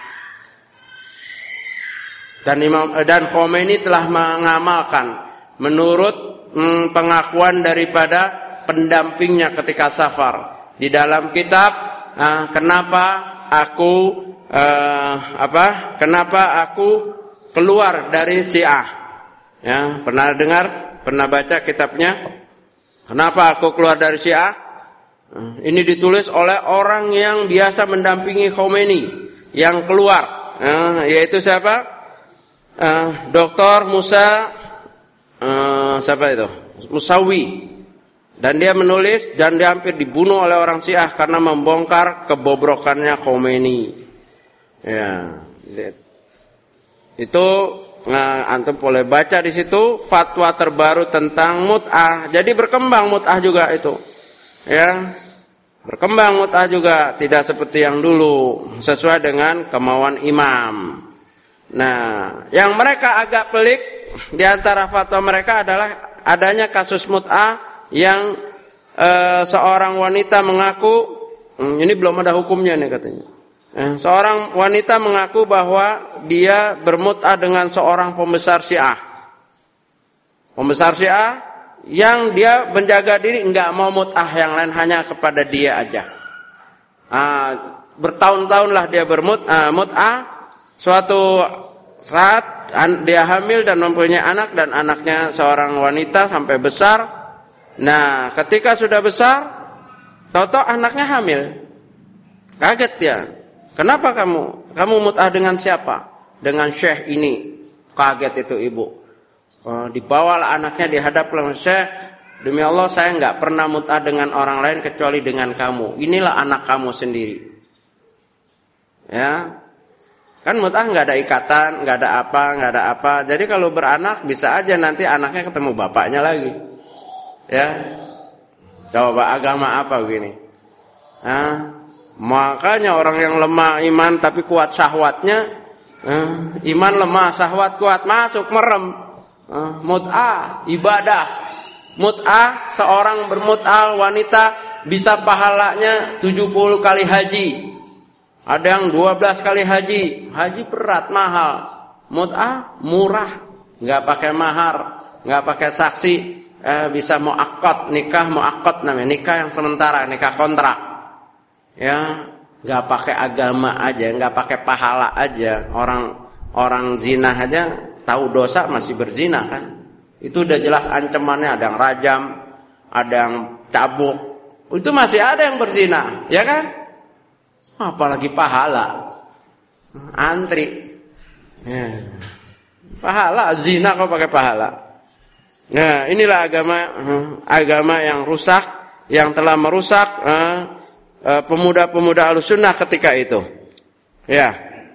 S1: Dan Khomeini telah mengamalkan menurut pengakuan daripada pendampingnya ketika safar. Di dalam kitab kenapa aku keluar dari Syiah. Ya, pernah dengar, pernah baca kitabnya? Kenapa aku keluar dari Syiah? Ini ditulis oleh orang yang biasa mendampingi Khomeini yang keluar, yaitu siapa? Dr. Musa siapa itu? Musawi. Dan dia menulis dan dia hampir dibunuh oleh orang Syiah karena membongkar kebobrokannya Khomeini. Ya, itu antum boleh baca di situ fatwa terbaru tentang mut'ah. Jadi berkembang mut'ah juga itu, ya, berkembang mut'ah juga tidak seperti yang dulu sesuai dengan kemauan imam. Nah, yang mereka agak pelik di antara fatwa mereka adalah adanya kasus mut'ah yang seorang wanita mengaku, ini belum ada hukumnya nih katanya. Seorang wanita mengaku bahwa dia bermut'ah dengan seorang pembesar Syiah. Pembesar Syiah yang dia menjaga diri enggak mau mut'ah yang lain, hanya kepada dia aja. Bertahun-tahunlah dia bermut'ah. Suatu saat dia hamil dan mempunyai anak, dan anaknya seorang wanita sampai besar. Nah, ketika sudah besar, tahu-tahu anaknya hamil. Kaget dia. Kenapa kamu mut'ah dengan siapa? Dengan syekh ini. Kaget itu ibu. Dibawalah anaknya dihadap oleh syekh. Demi Allah, saya enggak pernah mut'ah dengan orang lain kecuali dengan kamu. Inilah anak kamu sendiri. Ya. Kan mut'ah enggak ada ikatan, enggak ada apa. Jadi kalau beranak bisa aja nanti anaknya ketemu bapaknya lagi. Ya. Coba agama apa begini? Makanya orang yang lemah iman tapi kuat syahwatnya, iman lemah syahwat kuat, masuk merem. Mut'ah ibadah. Mut'ah, seorang bermut'ah wanita bisa pahalanya 70 kali haji. Ada yang 12 kali haji. Haji berat, mahal. Mut'ah murah, enggak pakai mahar, enggak pakai saksi, bisa muakkad, nikah muakkad namanya, nikah yang sementara, nikah kontrak. Ya, enggak pakai agama aja, enggak pakai pahala aja. Orang zina aja tahu dosa masih berzina kan. Itu udah jelas ancamannya, ada yang rajam, ada yang cabuk. Itu masih ada yang berzina, ya kan? Apalagi pahala. Antri. Ya. Pahala zina kok pakai pahala. Nah, inilah agama yang rusak, yang telah merusak pemuda-pemuda Ahlussunnah ketika itu. Ya.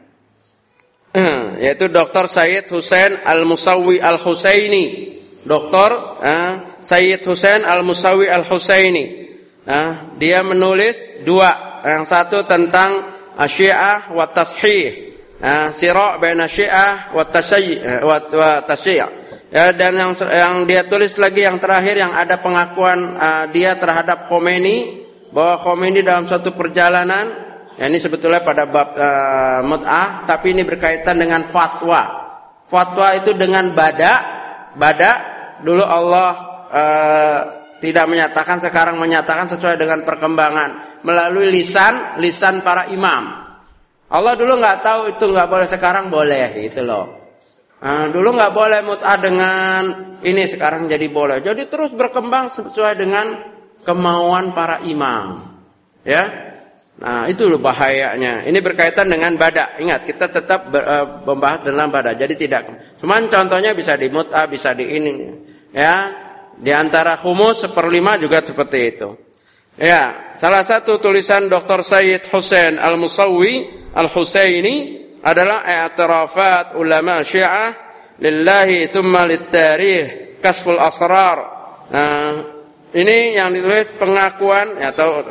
S1: Yaitu Dr. Sayyid Husain Al-Musawi Al-Husaini. Dr. Sayyid Husain Al-Musawi Al-Husaini. Dia menulis dua. Yang satu tentang Syiah wa Tashih. Sira' baina Syiah wa Tashih'. Ya, dan yang dia tulis lagi yang terakhir yang ada pengakuan dia terhadap Khomeini, bahwa Khomeini dalam suatu perjalanan, ya ini sebetulnya pada bab mut'ah, tapi ini berkaitan dengan fatwa. Fatwa itu dengan bada dulu Allah tidak menyatakan, sekarang menyatakan sesuai dengan perkembangan melalui lisan para imam. Allah dulu nggak tahu itu nggak boleh, sekarang boleh gitu loh. Dulu nggak boleh mut'ah dengan ini, sekarang jadi boleh. Jadi terus berkembang sesuai dengan kemauan para imam. Ya, nah itu loh bahayanya. Ini berkaitan dengan bada. Ingat, kita tetap membahas dalam bada. Jadi tidak. Cuman contohnya bisa di mut'ah, bisa di ini. Ya, di antara khumus 1/5 juga seperti itu. Ya, salah satu tulisan Dr. Sayyid Husain Al-Musawi Al-Husaini adalah i'tirafat ulama Syiah lillahi thumma lit-tarikh kasful asrar. Ini yang ditulis pengakuan atau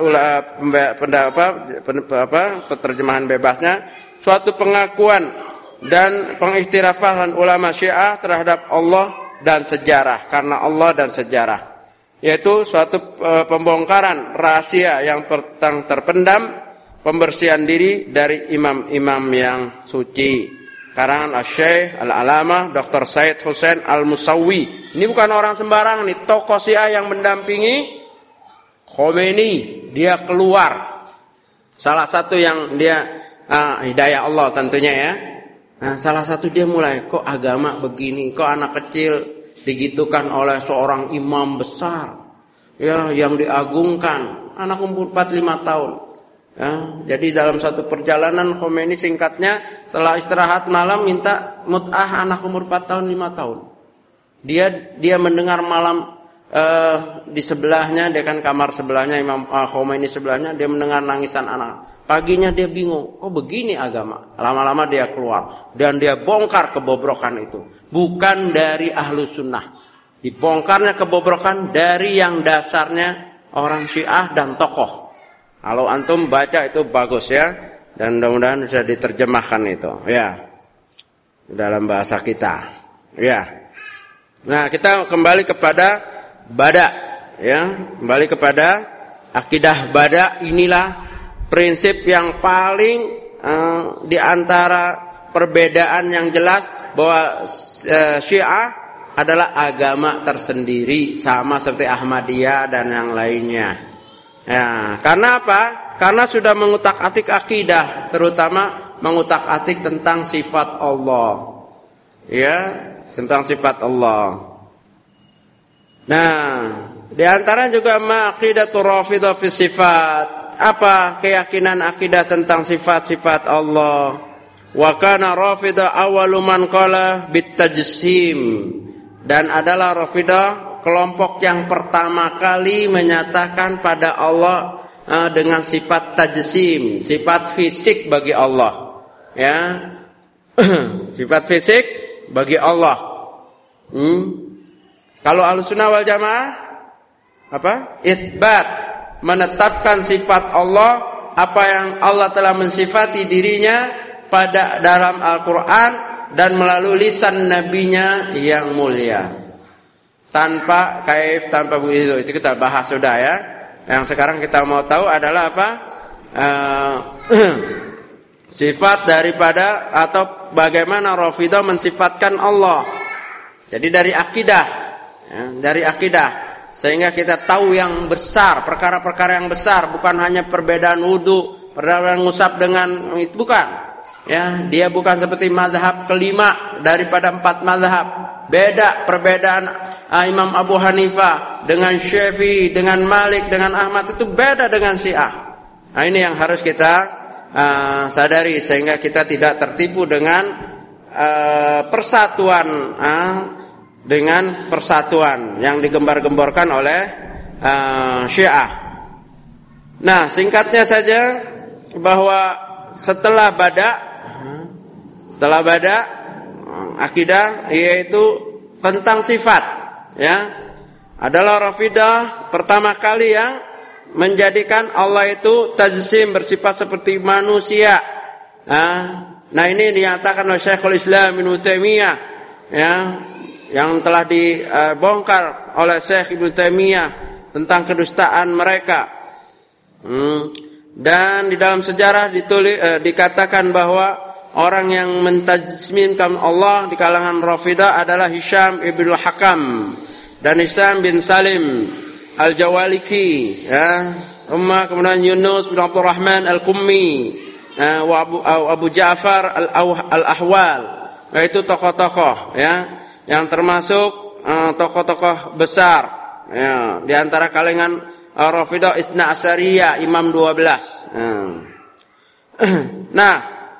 S1: terjemahan bebasnya, suatu pengakuan dan pengiktirafan ulama Syiah terhadap Allah dan sejarah, karena Allah dan sejarah, yaitu suatu pembongkaran rahasia yang terpendam, pembersihan diri dari imam-imam yang suci. Karangan Asy-Syaikh Al-Alamah Dr. Sayyid Husain Al-Musawi. Ini bukan orang sembarangan, ini tokoh Syiah yang mendampingi Khomeini. Dia keluar. Salah satu yang dia hidayah Allah tentunya ya. Nah, salah satu dia mulai, kok agama begini, kok anak kecil digitukan oleh seorang imam besar, ya, yang diagungkan, anak umur 45 tahun. Ya, jadi dalam satu perjalanan Khomeini, singkatnya, setelah istirahat malam minta mut'ah anak umur 4 tahun 5 tahun. Dia mendengar malam di sebelahnya, dia kan kamar sebelahnya Imam Khomeini sebelahnya, dia mendengar nangisan anak. Paginya dia bingung, kok begini agama? Lama-lama dia keluar dan dia bongkar kebobrokan itu. Bukan dari Ahlussunnah. Dibongkarnya kebobrokan dari yang dasarnya orang Syiah dan tokoh. Kalau antum baca itu bagus ya, dan mudah-mudahan bisa diterjemahkan itu ya dalam bahasa kita ya. Nah, kita kembali kepada bada ya, kembali kepada akidah bada. Inilah prinsip yang paling di antara perbedaan yang jelas, bahwa Syiah adalah agama tersendiri sama seperti Ahmadiyah dan yang lainnya. Ya, karena apa? Karena sudah mengutak-atik akidah, terutama mengutak-atik tentang sifat Allah. Ya, tentang sifat Allah. Nah, di antara juga aqidatu Rafidhah fi sifat. Apa keyakinan akidah tentang sifat-sifat Allah? Wa kana Rafidhah awwalu man qala bitajsim. Dan adalah Rafidhah kelompok yang pertama kali menyatakan pada Allah dengan sifat tajsim, sifat fisik bagi Allah. Ya. Sifat fisik bagi Allah. Kalau Ahlussunnah wal Jamaah apa? Itsbat, menetapkan sifat Allah, apa yang Allah telah mensifati dirinya pada dalam Al-Qur'an dan melalui lisan nabinya yang mulia. Tanpa kaif, tanpa begitu, itu kita bahas sudah ya. Yang sekarang kita mau tahu adalah apa? Sifat daripada atau bagaimana Rafidhah mensifatkan Allah. Jadi dari akidah, ya, dari akidah, sehingga kita tahu yang besar, perkara-perkara yang besar, bukan hanya perbedaan wudu, perbedaan ngusap dengan itu, bukan. Ya, dia bukan seperti mazhab kelima daripada 4 mazhab. Beda perbedaan Imam Abu Hanifah dengan Syafi'i, dengan Malik, dengan Ahmad, itu beda dengan Syiah. Nah, ini yang harus kita sadari sehingga kita tidak tertipu dengan persatuan dengan persatuan yang digembar-gemborkan oleh Syiah. Nah, singkatnya saja bahwa setelah bada akidah yaitu tentang sifat, ya, adalah Rafidhah pertama kali yang menjadikan Allah itu tajsim, bersifat seperti manusia. Nah, ini dinyatakan oleh Syekhul Islam Ibnu Taimiyah, ya, yang telah dibongkar oleh Syekh Ibnu Taimiyah tentang kedustaan mereka. Dan di dalam sejarah dikatakan bahwa orang yang mentajsimkan Allah di kalangan Rafidhah adalah Hisham ibn Hakam dan Hisham bin Salim al-Jawaliki, ya. Kemudian Yunus bin Abdurrahman al-Qummi, Abu Ja'far al-Ahwal, yaitu tokoh-tokoh, ya, yang termasuk tokoh-tokoh besar, ya, di antara kalangan Rafidhah Itsna Asyariyah, Imam 12. Nah,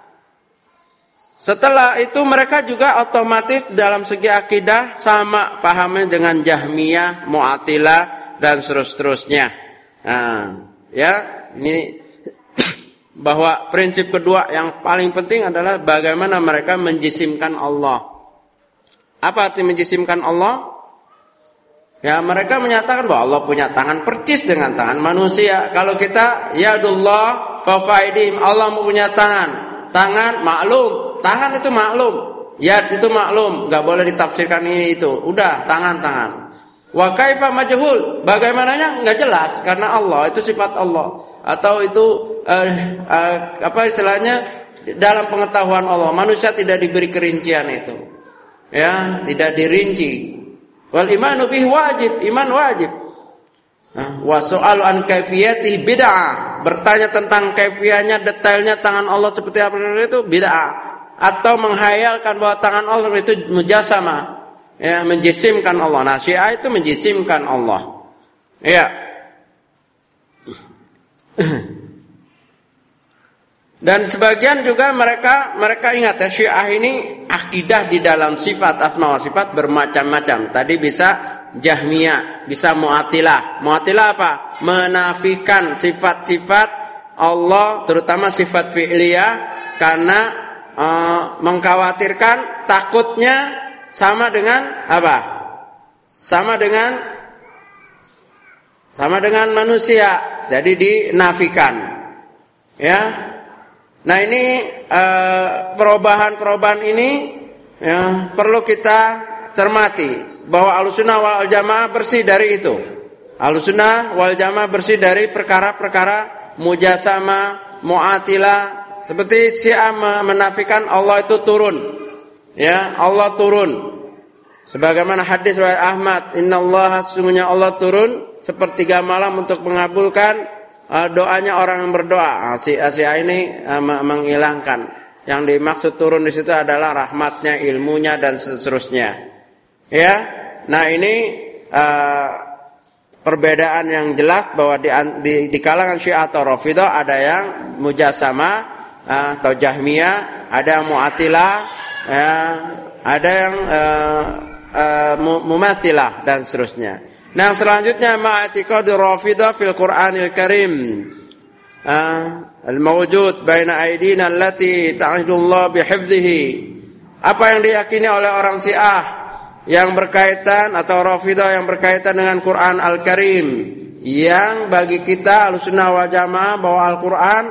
S1: setelah itu mereka juga otomatis dalam segi akidah sama pahamnya dengan Jahmiyah, Mu'tazilah dan seterusnya. Nah, ya, ini bahwa prinsip kedua yang paling penting adalah bagaimana mereka menjisimkan Allah. Apa arti menjisimkan Allah? Ya, mereka menyatakan bahwa Allah punya tangan percis dengan tangan manusia. Kalau kita yadullah fawqa aydihim, Allah punya tangan maklum, tangan itu maklum, yad itu maklum, enggak boleh ditafsirkan ini itu. Udah, tangan. Wa kaifa majhul, bagaimananya enggak jelas karena Allah itu sifat Allah atau itu apa istilahnya dalam pengetahuan Allah. Manusia tidak diberi kerincian itu. Ya, tidak dirinci. Wal imanu bihi wajib, iman wajib. Wa so'alu an kaifiyatihi bid'ah. Bertanya tentang kaifiyahnya, detailnya tangan Allah seperti apa itu bid'ah. Atau menghayalkan bahwa tangan Allah itu mujasamah, ya, menjisimkan Allah. Nah, Syiah itu menjisimkan Allah. Ya. Dan sebagian juga mereka ingat ya, Syiah ini akidah di dalam sifat asma wa sifat bermacam-macam. Tadi bisa Jahmiyah, bisa Mu'tazilah. Mu'tazilah apa? Menafikan sifat-sifat Allah, terutama sifat fi'liyah, karena mengkhawatirkan takutnya sama dengan apa? Sama dengan manusia. Jadi dinafikan. Ya. Nah, ini perubahan ini, ya, perlu kita cermati bahwa Ahlussunnah wal Jamaah bersih dari itu. Ahlussunnah wal Jamaah bersih dari perkara-perkara mujasamah, Mu'tazilah, seperti Syiah menafikan Allah itu turun. Ya, Allah turun. Sebagaimana hadis riwayat Ahmad, innallaha, sesungguhnya Allah turun sepertiga malam untuk mengabulkan doanya orang yang berdoa. Syiah ini menghilangkan. Yang dimaksud turun di situ adalah rahmatnya, ilmunya dan seterusnya. Ya, nah ini perbedaan yang jelas bahwa di kalangan Syiah atau Rafidhah ada yang mujasamah atau Jahmiyah, ada yang Mu'tazilah, ada yang Mumatsilah dan seterusnya. Nah, selanjutnya ma'atiqadur Rafidhah fil Qur'anil Karim. Al-mawjud baina aydina allati ta'idullah bihifzihi. Apa yang diyakini oleh orang Syiah yang berkaitan atau Rafidhah yang berkaitan dengan Quran Al-Karim, yang bagi kita Ahlussunnah wal Jamaah bahwa Al-Quran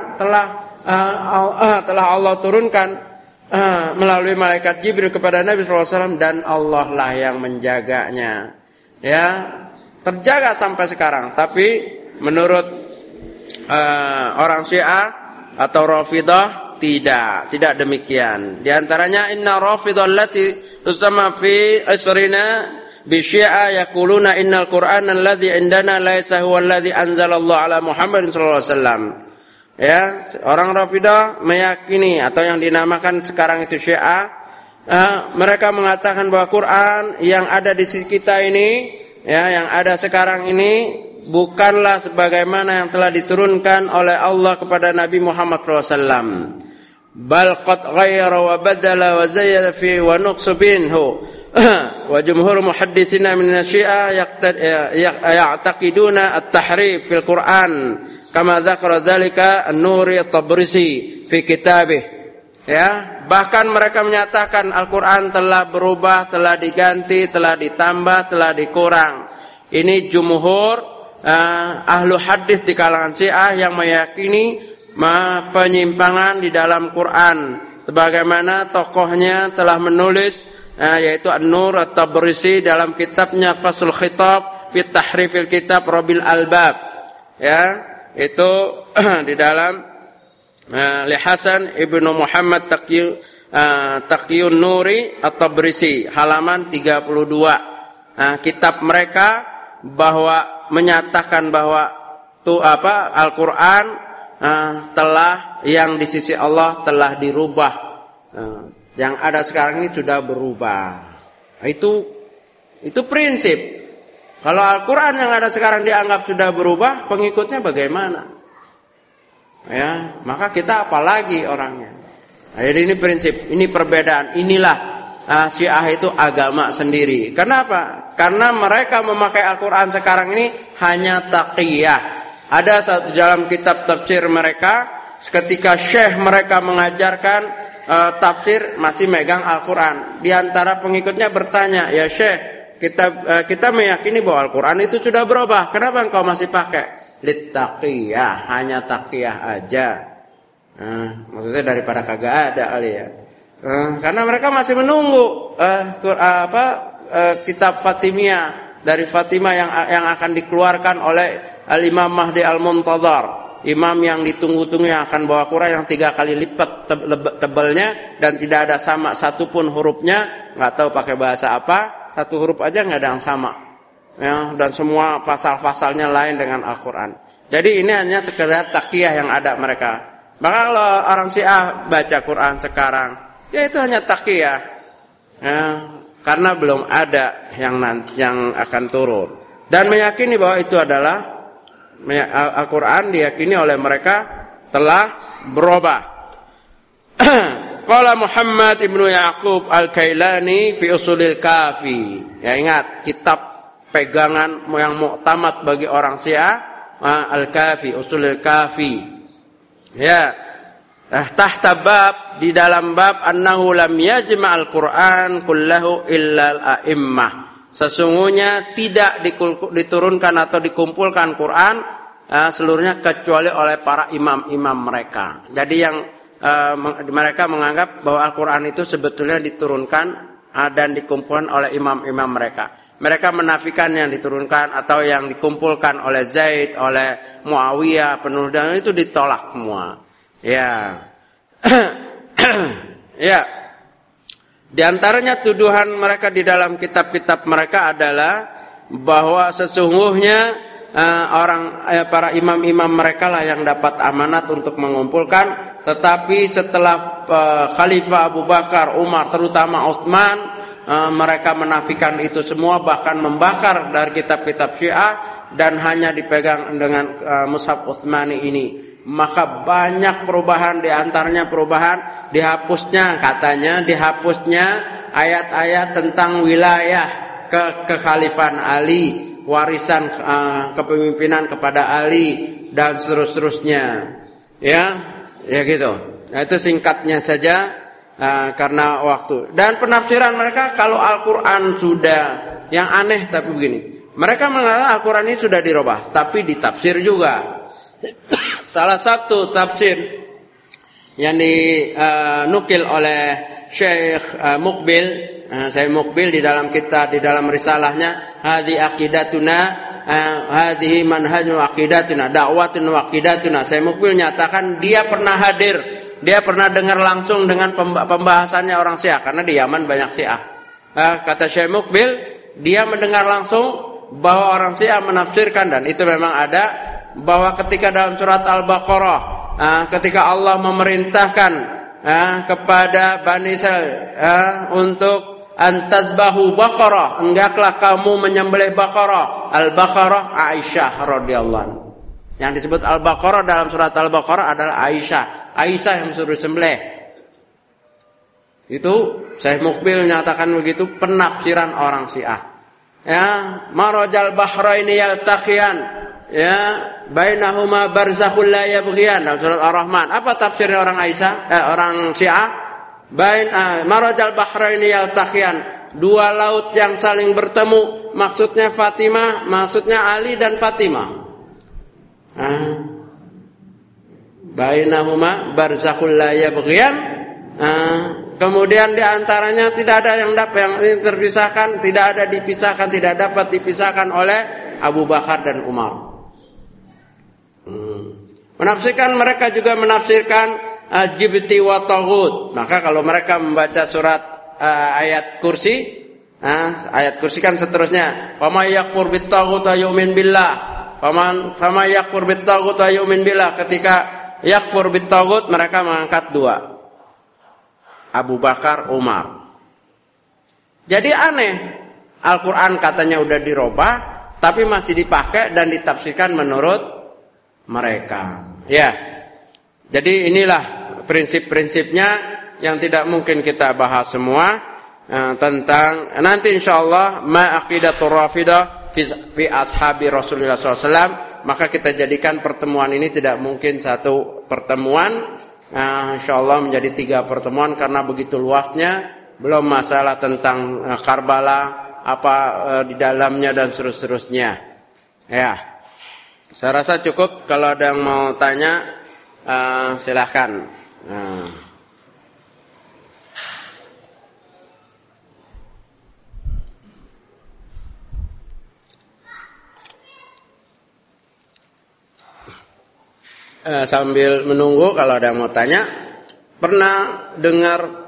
S1: telah Allah turunkan melalui malaikat Jibril kepada Nabi SAW, dan Allah lah yang menjaganya. Ya, terjaga sampai sekarang. Tapi menurut orang Syiah atau Rafidah tidak demikian. Di antaranya inna Rafidah allati tusamma fi asrina bi Syiah yaquluna innal Qur'ana alladhi indana laisa huwa alladhi anzalallahu ala Muhammadin sallallahu alaihi wasallam. Ya, orang Rafidah meyakini atau yang dinamakan sekarang itu Syiah, mereka mengatakan bahwa Quran yang ada di sisi kita ini, ya, yang ada sekarang ini bukanlah sebagaimana yang telah diturunkan oleh Allah kepada Nabi Muhammad SAW. Bal qad ghayyara wa badala wa zayyada fi wa nuqsu binhu. Wa jumhur muhadditsina min asy-Syiah ya'taqiduna at-tahrif fil Qur'an kama dzakara dzalika an-Nuri at-Tabrisi fi kitabih. Ya, bahkan mereka menyatakan Al-Qur'an telah berubah, telah diganti, telah ditambah, telah dikurang. Ini jumhur ahlu hadis di kalangan Syiah yang meyakini penyimpangan di dalam Quran sebagaimana tokohnya telah menulis, yaitu An-Nur At-Tabrisi dalam kitabnya Faslul Khitab fi Tahrifil Kitab Rabil Albab, ya, itu di dalam Li Hasan Ibnu Muhammad Taqiyun Nuri At-Tabrisi halaman 32. Kitab mereka bahwa menyatakan bahwa Al-Qur'an telah yang di sisi Allah telah dirubah. Yang ada sekarang ini sudah berubah. Itu prinsip. Kalau Al-Qur'an yang ada sekarang dianggap sudah berubah, pengikutnya bagaimana? Ya, maka kita apalagi orangnya. Jadi ini prinsip, ini perbedaan. Inilah Syiah itu agama sendiri. Kenapa? Karena mereka memakai Al-Qur'an sekarang ini hanya taqiyah. Ada satu dalam kitab tafsir mereka, ketika syekh mereka mengajarkan tafsir masih megang Al-Qur'an. Di antara pengikutnya bertanya, "Ya syekh, kita meyakini bahwa Al-Qur'an itu sudah berubah. Kenapa engkau masih pakai?" Littaqiyah, hanya taqiyah aja. Maksudnya daripada kagak ada kali ya. Karena mereka masih menunggu kitab Fatimiyah dari Fatimah yang akan dikeluarkan oleh Al-Imam Mahdi Al-Muntadhar, imam yang ditunggu-tunggu yang akan bawa Quran yang 3 kali lipat tebalnya dan tidak ada sama satupun hurufnya, nggak tahu pakai bahasa apa, satu huruf aja nggak ada yang sama, ya, dan semua pasal-pasalnya lain dengan Al-Quran. Jadi ini hanya sekedar taqiyah yang ada mereka. Maka kalau orang Syiah baca Quran sekarang, ya itu hanya taqiyah, ya, karena belum ada yang akan turun. Dan meyakini bahwa itu adalah Al-Quran diyakini oleh mereka telah berubah. Qala Muhammad ibnu Yaqub Al-Kailani fi Usulil Kafi. Ya, ingat kitab pegangan yang muktamad bagi orang Syiah, Al-Kafi, Usulil Kafi. Ya. Tahta bab, di dalam bab annahu lam yajma' al-Qur'an kullahu illa al-a'immah. Sesungguhnya tidak diturunkan atau dikumpulkan Quran seluruhnya kecuali oleh para imam-imam mereka. Jadi yang mereka menganggap bahwa Al-Quran itu sebetulnya diturunkan dan dikumpulkan oleh imam-imam mereka. Mereka menafikan yang diturunkan atau yang dikumpulkan oleh Zaid, oleh Muawiyah, penulis itu ditolak semua. Ya. Ya. Di antaranya tuduhan mereka di dalam kitab-kitab mereka adalah bahwa sesungguhnya para imam-imam mereka lah yang dapat amanat untuk mengumpulkan, tetapi setelah Khalifah Abu Bakar, Umar, terutama Utsman, mereka menafikan itu semua, bahkan membakar dari kitab-kitab Syiah dan hanya dipegang dengan Mushaf Utsmani ini. Maka banyak perubahan, di antaranya perubahan dihapusnya ayat-ayat tentang wilayah kekhalifahan Ali, warisan kepemimpinan kepada Ali dan seterusnya. Ya gitu. Nah, itu singkatnya saja karena waktu. Dan penafsiran mereka kalau Al-Qur'an sudah yang aneh tapi begini. Mereka mengatakan Al-Qur'an ini sudah dirubah, tapi ditafsir juga. Salah satu tafsir yang dinukil oleh Syekh Muqbil Syekh Mukbil di dalam risalahnya hadhi aqidatuna hadhihi manhajun aqidatuna da'watun wa aqidatuna. Syekh Mukbil nyatakan dia pernah hadir, dia pernah dengar langsung dengan pembahasannya orang Syiah karena di Yaman banyak Syiah. Kata Syekh Mukbil, dia mendengar langsung bahwa orang Syiah menafsirkan, dan itu memang ada, bahwa ketika dalam surat Al-Baqarah ketika Allah memerintahkan kepada Bani Israil untuk antadbahu baqarah, hendaklah kamu menyembelih baqarah. Al-Baqarah Aisyah radhiyallahu anha. Yang disebut Al-Baqarah dalam surat Al-Baqarah adalah Aisyah. Aisyah yang suruh sembelih. Itu Syekh Mukbil menyatakan begitu penafsiran orang Syiah. Ya, marajal bahraini yaltaqiyan, ya, bainahuma barzakhul la yabghiyan dalam surat Ar-Rahman. Apa tafsirnya orang orang Syiah? Marajal bahraini yaltaqiyan, dua laut yang saling bertemu, maksudnya Fatimah, maksudnya Ali dan Fatimah. Bainahuma barzakhul la yabghiyan. Kemudian di antaranya tidak ada yang terpisahkan, tidak ada dipisahkan, tidak dapat dipisahkan oleh Abu Bakar dan Umar. Mereka juga menafsirkan jibti wa taghut. Maka kalau mereka membaca surat ayat kursi, ayat kursi kan seterusnya, faman yakfur bit taghut wa yu'min billah. Faman yakfur bit taghut wa yu'min billah. Ketika yakfur bit taghut mereka mengangkat dua, Abu Bakar, Umar. Jadi aneh, Al-Quran katanya udah dirubah, tapi masih dipakai dan ditafsirkan menurut mereka. Ya, jadi inilah prinsip-prinsipnya yang tidak mungkin kita bahas semua tentang nanti insyaallah ma'aqidatur rafidah fi ashabi Rasulullah SAW. Maka kita jadikan pertemuan ini tidak mungkin satu pertemuan. Insyaallah menjadi 3 pertemuan karena begitu luasnya, belum masalah tentang Karbala apa di dalamnya dan seterusnya. Ya, saya rasa cukup. Kalau ada yang mau tanya silahkan. Sambil menunggu kalau ada yang mau tanya, pernah dengar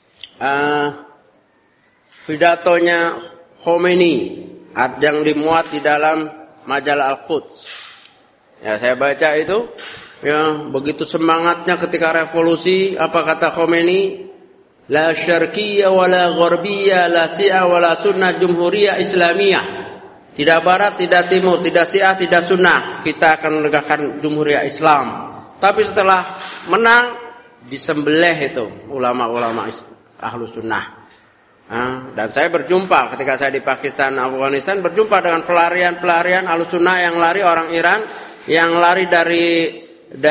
S1: pidatonya Khomeini yang dimuat di dalam majalah Al-Quds. Ya, saya baca itu, ya, begitu semangatnya ketika revolusi. Apa kata Khomeini? La syarqiyya wala gharbiyya, la syiah wala sunnah jumhuriyah islamiyah. Tidak barat, tidak timur, tidak syiah, tidak sunnah. Kita akan menegakkan jumhuriyah Islam. Tapi setelah menang, disembelih itu ulama-ulama ahlu sunnah. Dan saya berjumpa ketika saya di Pakistan, Afghanistan, berjumpa dengan pelarian-pelarian ahlu sunnah yang lari, orang Iran, yang lari dari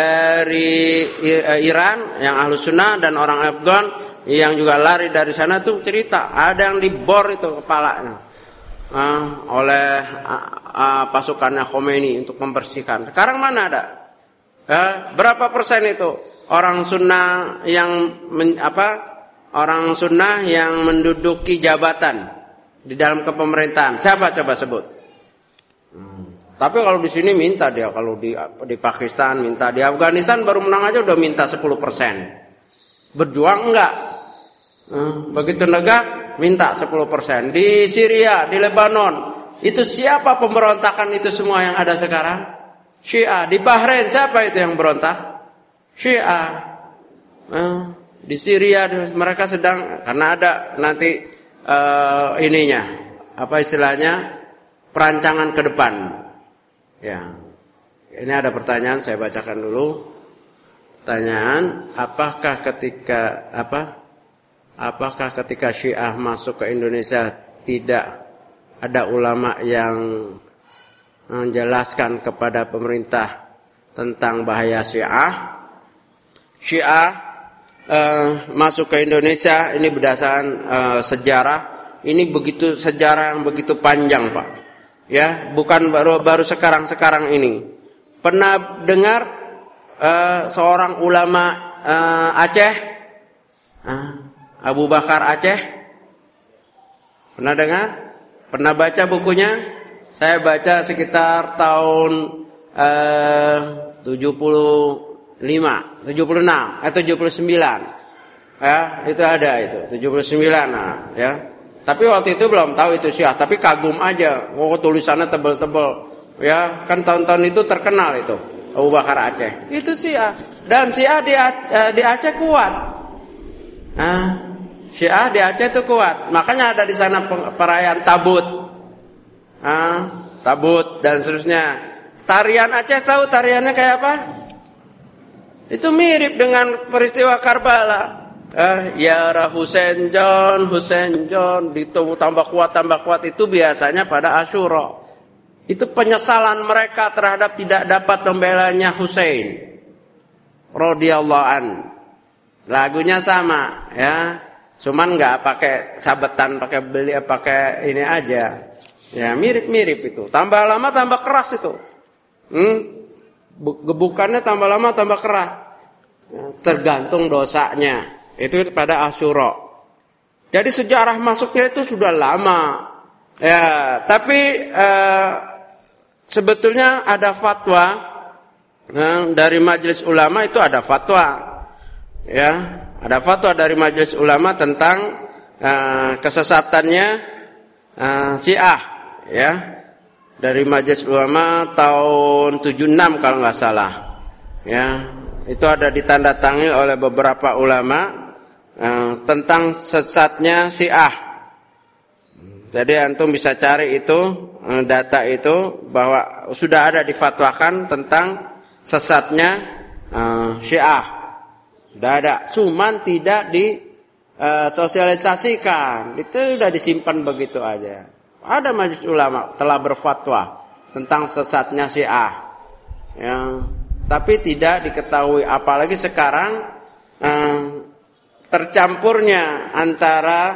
S1: Iran, yang ahlu sunnah, dan orang Afgan yang juga lari dari sana tuh cerita. Ada yang dibor itu kepalanya oleh pasukannya Khomeini untuk membersihkan. Sekarang mana ada? Berapa persen itu orang sunnah yang orang sunnah yang menduduki jabatan di dalam kepemerintahan? Siapa coba sebut? Tapi kalau di sini minta dia, kalau di Pakistan minta, di Afghanistan baru menang aja udah minta 10%. Berjuang enggak? Begitu negak minta 10%. Di Syria, di Lebanon, itu siapa pemberontakan itu semua yang ada sekarang? Syiah. Di Bahrain siapa itu yang berontak? Syiah. Di Syria mereka sedang, karena ada nanti ininya, apa istilahnya, perancangan ke depan. Ya. Ini ada pertanyaan, saya bacakan dulu. Pertanyaan, apakah ketika Syiah masuk ke Indonesia tidak ada ulama yang menjelaskan kepada pemerintah tentang bahaya Syiah? Syiah masuk ke Indonesia ini berdasarkan sejarah. Ini begitu sejarah yang begitu panjang, Pak. Ya, bukan baru sekarang ini. Pernah dengar seorang ulama Aceh, Abu Bakar Aceh, Pernah dengar? Pernah baca bukunya? Saya baca sekitar tahun 76, 79. Ya, itu ada itu, 79 nah, ya. Tapi waktu itu belum tahu itu Syiah, tapi kagum aja. Oh, tulisannya tebel-tebel. Ya, kan tahun-tahun itu terkenal itu Abu Bakar Aceh. Itu Syiah. Dan Syiah di Aceh kuat. Nah, Syiah di Aceh itu kuat. Makanya ada di sana perayaan tabut. Tabut dan seterusnya. Tarian Aceh tahu tariannya kayak apa? Itu mirip dengan peristiwa Karbala. Ya Hussein John tambah kuat itu biasanya pada Asyura. Itu penyesalan mereka terhadap tidak dapat membelanya Hussein radhiyallahu an. Lagunya sama ya. Cuman enggak pakai sabetan, pakai ini aja. Ya, mirip-mirip itu. Tambah lama tambah keras itu. Gebukannya tambah lama tambah keras. Ya, tergantung dosanya. Itu pada Asyura. Jadi sejarah masuknya itu sudah lama. Ya, tapi sebetulnya ada fatwa dari Majelis Ulama itu ada fatwa. Ya, ada fatwa dari Majelis Ulama tentang kesesatannya Syiah, ya. Dari Majelis Ulama tahun 76 kalau nggak salah. Ya, itu ada ditandatangani oleh beberapa ulama tentang sesatnya Syiah. Jadi antum bisa cari itu data itu bahwa sudah ada difatwakan tentang sesatnya Syiah. Sudah ada, cuman tidak disosialisasikan. Itu sudah disimpan begitu aja. Ada majelis ulama telah berfatwa tentang sesatnya Syiah. Ya, tapi tidak diketahui, apalagi sekarang tercampurnya antara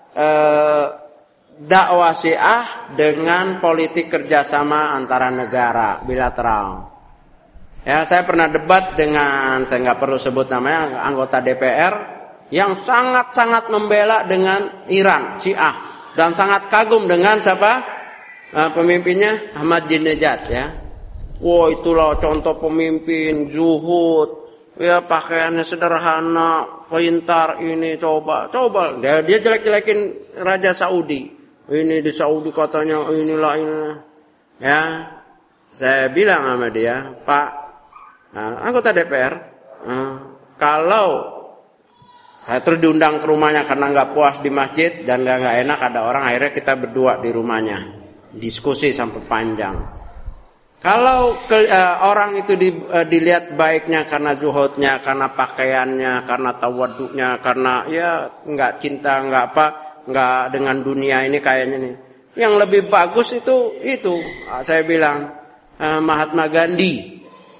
S1: dakwah Syiah dengan politik kerjasama antara negara bilateral. Ya, saya pernah debat dengan, saya nggak perlu sebut namanya, anggota DPR yang sangat-sangat membela dengan Iran Syiah dan sangat kagum dengan siapa pemimpinnya Ahmadinejad ya. Wah, itulah contoh pemimpin zuhud. Ya, pakaiannya sederhana, pintar ini coba. Dia jelek-jelekin Raja Saudi. Ini di Saudi katanya inilah. Ya. Saya bilang sama dia, Pak, anggota DPR, kalau saya terus diundang ke rumahnya karena nggak puas di masjid dan nggak enak ada orang, akhirnya kita berdua di rumahnya. Diskusi sampai panjang. Kalau orang itu dilihat baiknya karena zuhudnya, karena pakaiannya, karena tawaduknya, karena ya nggak cinta, nggak dengan dunia ini kayaknya nih. Yang lebih bagus itu saya bilang Mahatma Gandhi.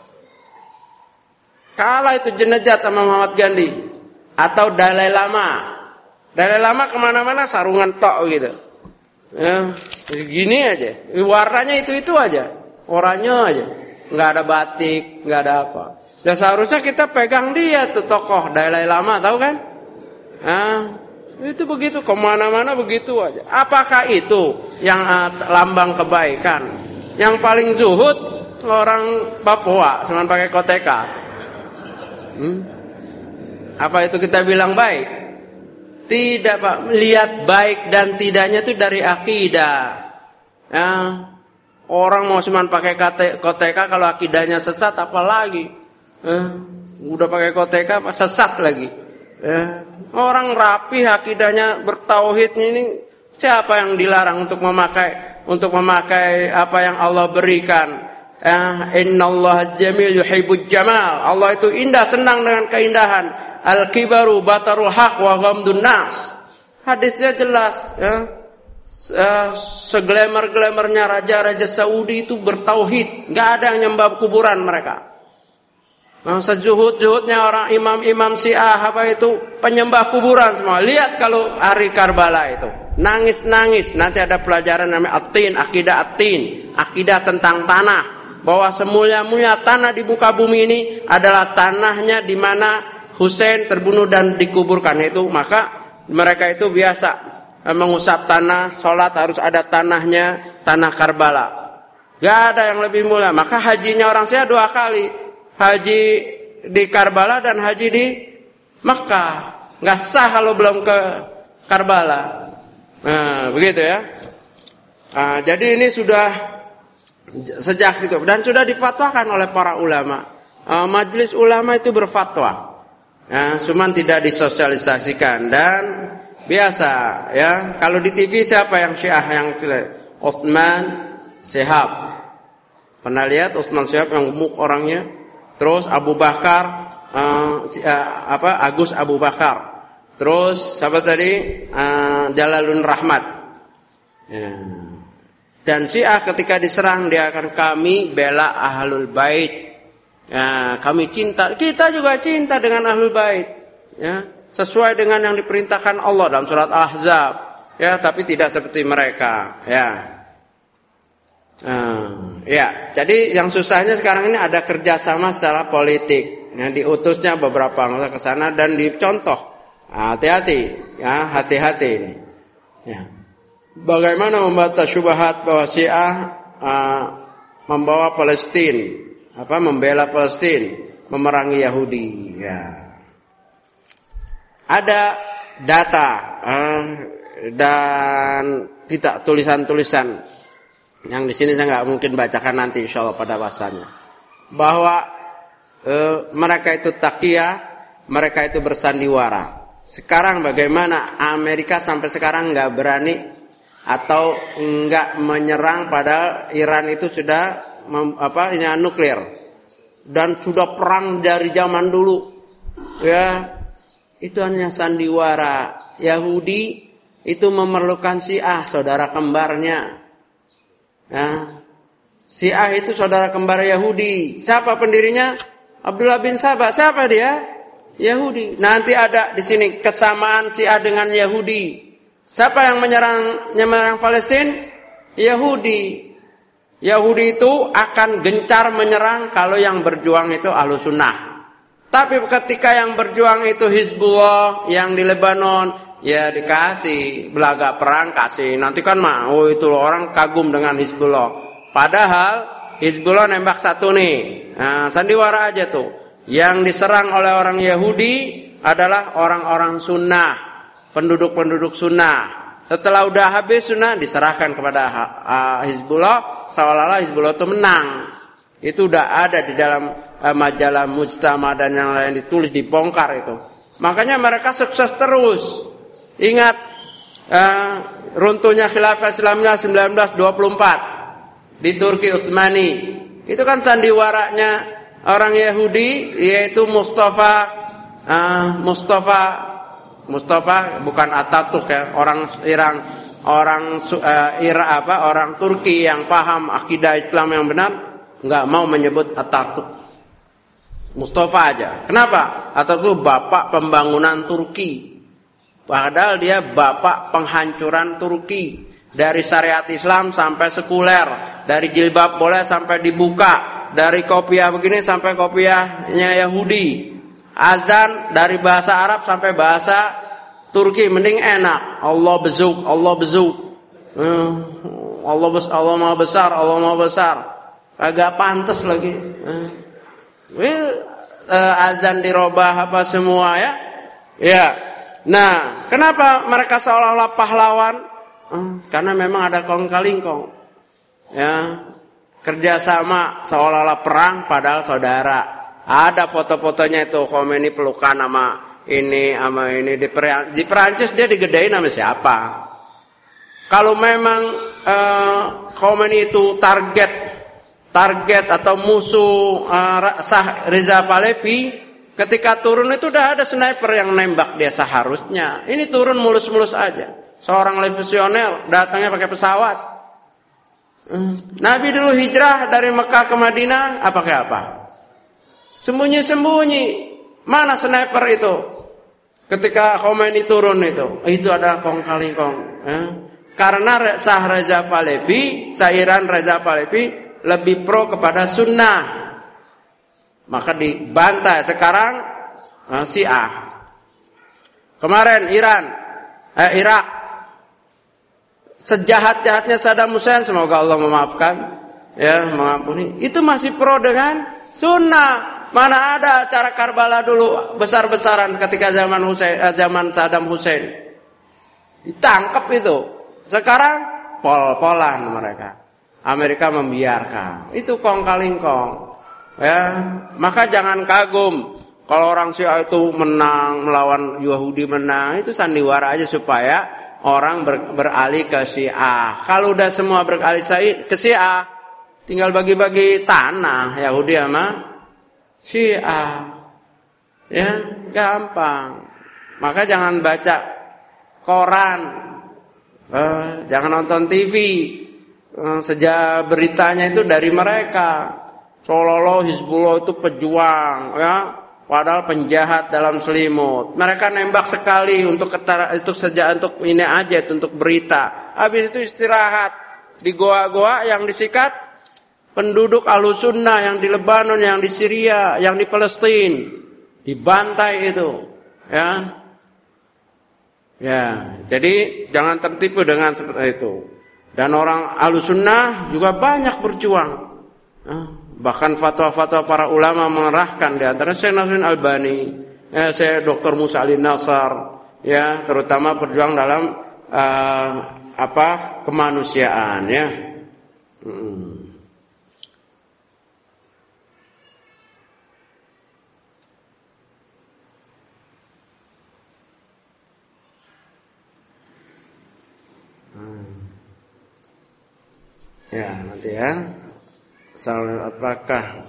S1: Kalah itu jenejat sama Mahatma Gandhi atau Dalai Lama. Dalai Lama kemana-mana sarungan tok gitu. Ya, gini aja, warnanya itu aja. Oranye aja, nggak ada batik, nggak ada apa. Dan seharusnya kita pegang dia tuh tokoh Dalai Lama, tahu kan? Itu begitu, kemana-mana begitu aja. Apakah itu yang lambang kebaikan? Yang paling zuhud orang Papua, cuma pakai koteka. Apa itu kita bilang baik? Tidak, Pak. Lihat baik dan tidaknya itu dari akidah. Ya. Orang mau cuma pakai koteka kalau akidahnya sesat apalagi. Udah pakai koteka sesat lagi. Orang rapi akidahnya bertauhid ini, siapa yang dilarang untuk memakai apa yang Allah berikan? Innallaha jamil yuhibbul jamal. Allah itu indah, senang dengan keindahan. Al-kibaru batarul haq wa ghamdun nas. Hadisnya jelas, ya. Seglamour-glamournya raja-raja Saudi itu bertauhid, nggak ada yang nyembah kuburan mereka. Sejuhud-juhudnya orang imam-imam Syiah apa itu penyembah kuburan semua. Lihat kalau hari Karbala itu nangis-nangis. Nanti ada pelajaran namanya At-Tin, akidah At-Tin, akidah tentang tanah, bahwa semulia-mulia tanah di muka bumi ini adalah tanahnya di mana Hussein terbunuh dan dikuburkan itu. Maka mereka itu biasa mengusap tanah, sholat harus ada tanahnya, tanah Karbala. Gak ada yang lebih mulia. Maka hajinya orang Syiah 2 kali. Haji di Karbala dan haji di Makkah. Gak sah kalau belum ke Karbala. Nah, begitu ya. Jadi ini sudah sejak itu. Dan sudah difatwakan oleh para ulama. Majelis ulama itu berfatwa. Cuman tidak disosialisasikan. Dan biasa ya. Kalau di TV siapa yang Syiah yang Utsman Syihab. Pernah lihat Utsman Syihab yang gemuk orangnya? Terus Abu Bakar Agus Abu Bakar. Terus siapa tadi? Jalalun Rahmat. Ya. Dan Syiah ketika diserang dia akan kami bela Ahlul Bait. Ya, kami cinta, kita juga cinta dengan Ahlul Bait. Ya, sesuai dengan yang diperintahkan Allah dalam surat Al-Ahzab. Ya, tapi tidak seperti mereka. Ya. Ya, jadi yang susahnya sekarang ini ada kerjasama secara politik. Yang diutusnya beberapa anggota ke sana dan dicontoh. Hati-hati, ya, hati-hati ini. Ya. Bagaimana membantah syubhat bahwa Syiah membawa Palestina, membela Palestina, memerangi Yahudi. Ya. Ada data dan tidak tulisan-tulisan. Yang di sini saya nggak mungkin bacakan nanti insya Allah pada bahasanya. Bahwa mereka itu taqiyah, mereka itu bersandiwara. Sekarang bagaimana Amerika sampai sekarang nggak berani atau nggak menyerang padahal Iran itu sudah nuklir dan sudah perang dari zaman dulu. Ya, itu hanya sandiwara. Yahudi itu memerlukan Syiah, saudara kembarnya. Ya. Syiah itu saudara kembar Yahudi. Siapa pendirinya? Abdullah bin Sabah. Siapa dia? Yahudi. Nanti ada di sini kesamaan Syiah dengan Yahudi. Siapa yang menyerang Palestina? Yahudi. Yahudi itu akan gencar menyerang kalau yang berjuang itu Ahlus Sunnah. Tapi ketika yang berjuang itu Hizbullah yang di Lebanon, ya dikasih belaga perang kasih. Nanti kan mau itu loh, orang kagum dengan Hizbullah. Padahal Hizbullah nembak satu nih. Nah, sandiwara aja tuh. Yang diserang oleh orang Yahudi adalah orang-orang Sunnah, penduduk-penduduk Sunnah. Setelah udah habis Sunnah diserahkan kepada Hizbullah, seolah-olah Hizbullah itu menang. Itu udah ada di dalam majalah Mujtama dan yang lain ditulis dibongkar itu. Makanya mereka sukses terus. Ingat runtuhnya Khilafah Islamiyah 1924 di Turki Utsmani. Itu kan sandiwaranya orang Yahudi yaitu Mustafa bukan Atatürk ya, orang Iran, orang Turki yang paham akidah Islam yang benar enggak mau menyebut Atatürk. Mustafa aja. Kenapa? Atatürk bapak pembangunan Turki. Padahal dia bapak penghancuran Turki. Dari syariat Islam sampai sekuler. Dari jilbab boleh sampai dibuka. Dari kopiah begini sampai kopiahnya Yahudi. Azan dari bahasa Arab sampai bahasa Turki. Mending enak. Allah bezuk, Allah bezuk. Allah maha besar, Allah maha besar. Agak pantas lagi. Azan dirobah apa semua ya. Ya. Nah, kenapa mereka seolah-olah pahlawan? Karena memang ada kong-kalingkong. Ya. Kerjasama seolah-olah perang padahal saudara. Ada foto-fotonya itu Khomeini pelukan sama ini. Di Perancis dia digedein sama siapa? Kalau memang Khomeini itu target atau musuh Reza Pahlavi, ketika turun itu udah ada sniper yang nembak dia seharusnya. Ini turun mulus-mulus aja. Seorang visioner datangnya pakai pesawat. Nabi dulu hijrah dari Mekah ke Madinah, pakai apa? Sembunyi-sembunyi. Mana sniper itu? Ketika Khomeini turun itu ada kong-kalingkong. Karena Reza Pahlavi, Iran Reza Pahlavi lebih pro kepada sunnah. Maka dibantai. Sekarang Syiah. Kemarin Irak sejahat-jahatnya Saddam Hussein, semoga Allah memaafkan, ya, mengampuni, itu masih pro dengan sunnah. Mana ada acara Karbala dulu besar-besaran ketika zaman Saddam Hussein. Ditangkap itu. Sekarang pol-polan mereka. Amerika membiarkan. Itu kong kaling kong. Ya, maka jangan kagum kalau orang Syiah itu menang melawan Yahudi menang, itu sandiwara aja supaya orang beralih ke Syiah. Kalau udah semua beralih ke Syiah, tinggal bagi-bagi tanah Yahudi sama Syiah. Ya, gampang. Maka jangan baca koran, jangan nonton TV. Sejak beritanya itu dari mereka. Seolah-olah Hizbullah itu pejuang, ya, padahal penjahat dalam selimut. Mereka nembak sekali untuk ini aja, untuk berita. Habis itu istirahat di goa-goa yang disikat penduduk Ahlussunnah yang di Lebanon, yang di Syria, yang di Palestina, dibantai itu, ya. Ya, jadi jangan tertipu dengan seperti itu. Dan orang Ahlussunnah juga banyak berjuang. Bahkan fatwa-fatwa para ulama mengerahkan, di antara Syekh Nasruddin Albani, Syekh Dr. Musa Ali Nasar, ya, terutama berjuang dalam kemanusiaan, ya. Ya, nanti ya. Apakah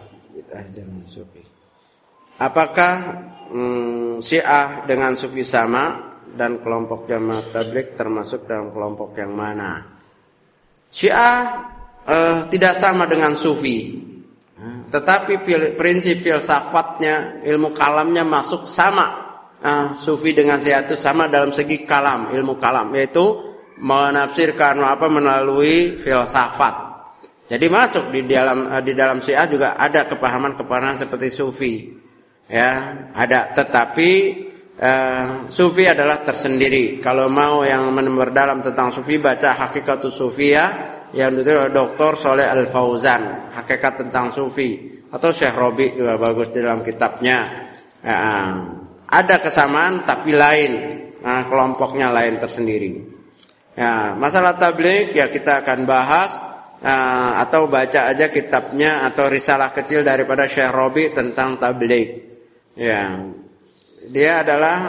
S1: Syiah dengan Sufi sama, dan kelompok Jamaah Tabligh termasuk dalam kelompok yang mana? Syiah tidak sama dengan Sufi, tetapi prinsip filsafatnya, ilmu kalamnya masuk sama. Sufi dengan Syiah itu sama dalam segi kalam, ilmu kalam, yaitu menafsirkan melalui filsafat. Jadi masuk di dalam Syiah juga ada kepahaman seperti Sufi, ya, ada. Tetapi Sufi adalah tersendiri. Kalau mau yang mendalam tentang Sufi, baca Hakikatus Sufiyah yang ditulis oleh Dr. Sholeh Al Fauzan, Hakikat tentang Sufi, atau Syekh Robi juga bagus di dalam kitabnya. Ya, ada kesamaan tapi lain, kelompoknya lain tersendiri. Ya, masalah tabligh ya kita akan bahas. Atau baca aja kitabnya atau risalah kecil daripada Syekh Robi tentang tabligh. Ya, dia adalah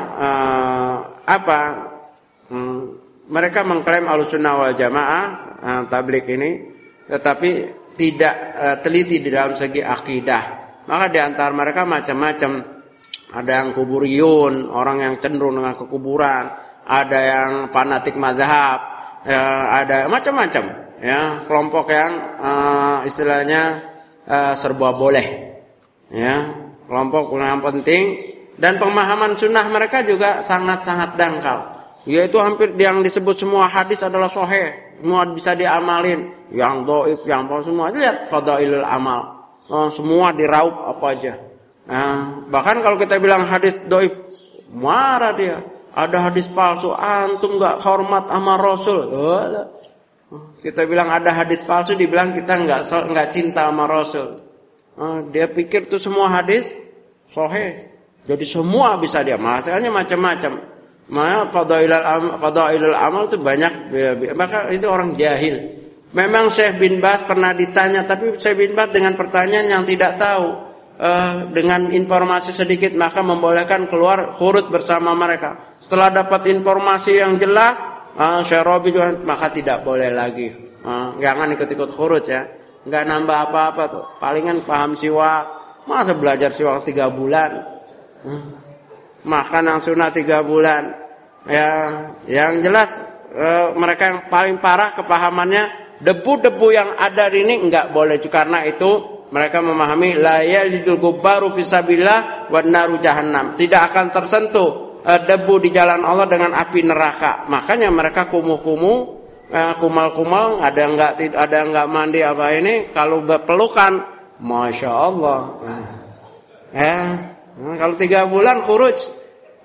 S1: mereka mengklaim Ahlussunnah wal Jamaah tabligh ini, tetapi tidak teliti di dalam segi akidah. Maka di antara mereka macam-macam. Ada yang kuburiyun, orang yang cenderung dengan kekuburan. Ada yang fanatik mazhab, ya, ada macam-macam. Ya, kelompok yang istilahnya serba boleh, ya, kelompok yang penting, dan pemahaman sunnah mereka juga sangat-sangat dangkal, yaitu hampir yang disebut semua hadis adalah sahih, semua bisa diamalin, yang dhaif, yang apa semua. Lihat fadailul amal, semua diraup apa aja. Bahkan kalau kita bilang hadis dhaif, marah dia. Ada hadis palsu, antum enggak hormat sama Rasul. Kita bilang ada hadis palsu, dibilang kita enggak cinta sama Rasul. Dia pikir itu semua hadis sahih. Jadi semua bisa dia. Masalahnya macam-macam. Maka fadailul amal itu banyak. Maka itu orang jahil. Memang Syekh bin Baz pernah ditanya, tapi Syekh bin Baz dengan pertanyaan yang tidak tahu, dengan informasi sedikit, maka membolehkan keluar khurut bersama mereka. Setelah dapat informasi yang jelas, Syekh Robi juga, maka tidak boleh lagi. Jangan ikut-ikut khurut ya. Enggak nambah apa-apa tuh. Palingan paham siwak. Masa belajar siwak 3 bulan? Makan yang sunnah 3 bulan. Ya, yang jelas mereka yang paling parah kepahamannya, debu-debu yang ada ini enggak boleh, karena itu mereka memahami la yalidul gubbaru fisabilillah wan naru jahannam. Tidak akan tersentuh debu di jalan Allah dengan api neraka. Makanya mereka kumuh-kumuh, kumal-kumal, ada yang enggak mandi apa ini, kalau pelukan, masya Allah. Kalau 3 bulan khuruj,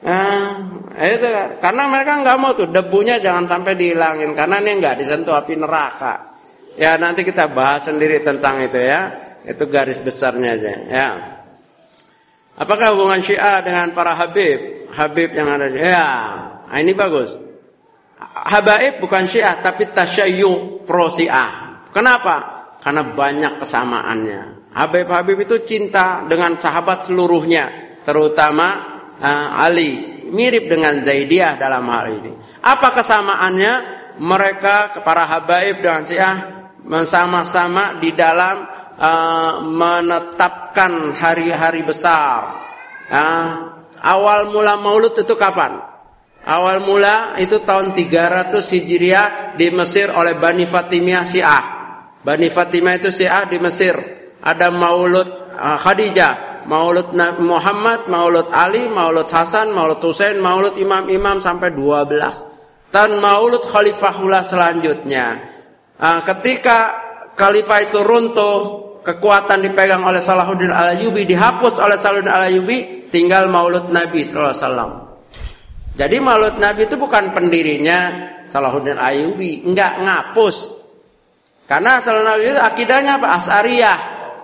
S1: Itu karena mereka nggak mau tuh debunya jangan sampai dihilangin karena ini nggak disentuh api neraka. Ya nanti kita bahas sendiri tentang itu ya. Itu garis besarnya aja ya. Apakah hubungan Syiah dengan para Habib yang ada? Ya, ini bagus. Habaib bukan Syiah tapi tasyayyu pro Syiah. Kenapa? Karena banyak kesamaannya. Habib itu cinta dengan sahabat seluruhnya, terutama Ali. Mirip dengan Zaidiyah dalam hal ini. Apa kesamaannya? Mereka para Habaib dengan Syiah sama-sama di dalam menetapkan hari-hari besar. Awal mula Maulud itu kapan? Awal mula itu tahun 300 Hijriah di Mesir oleh Bani Fatimiyah Syiah. Bani Fatimiyah itu Syiah di Mesir. Ada Maulud Khadijah, Maulud Muhammad, Maulud Ali, Maulud Hasan, Maulud Husain, Maulud imam-imam sampai 12. Dan Maulud Khalifahullah selanjutnya. Ketika Khalifah itu runtuh, kekuatan dipegang oleh Salahuddin Al-Ayyubi, dihapus oleh Salahuddin Al-Ayyubi, tinggal Maulud Nabi sallallahu alaihi wasallam. Jadi Maulud Nabi itu bukan pendirinya Salahuddin Al-Ayyubi, enggak ngapus. Karena Salahuddin Al-Ayyubi akidahnya apa? Asy'ariyah.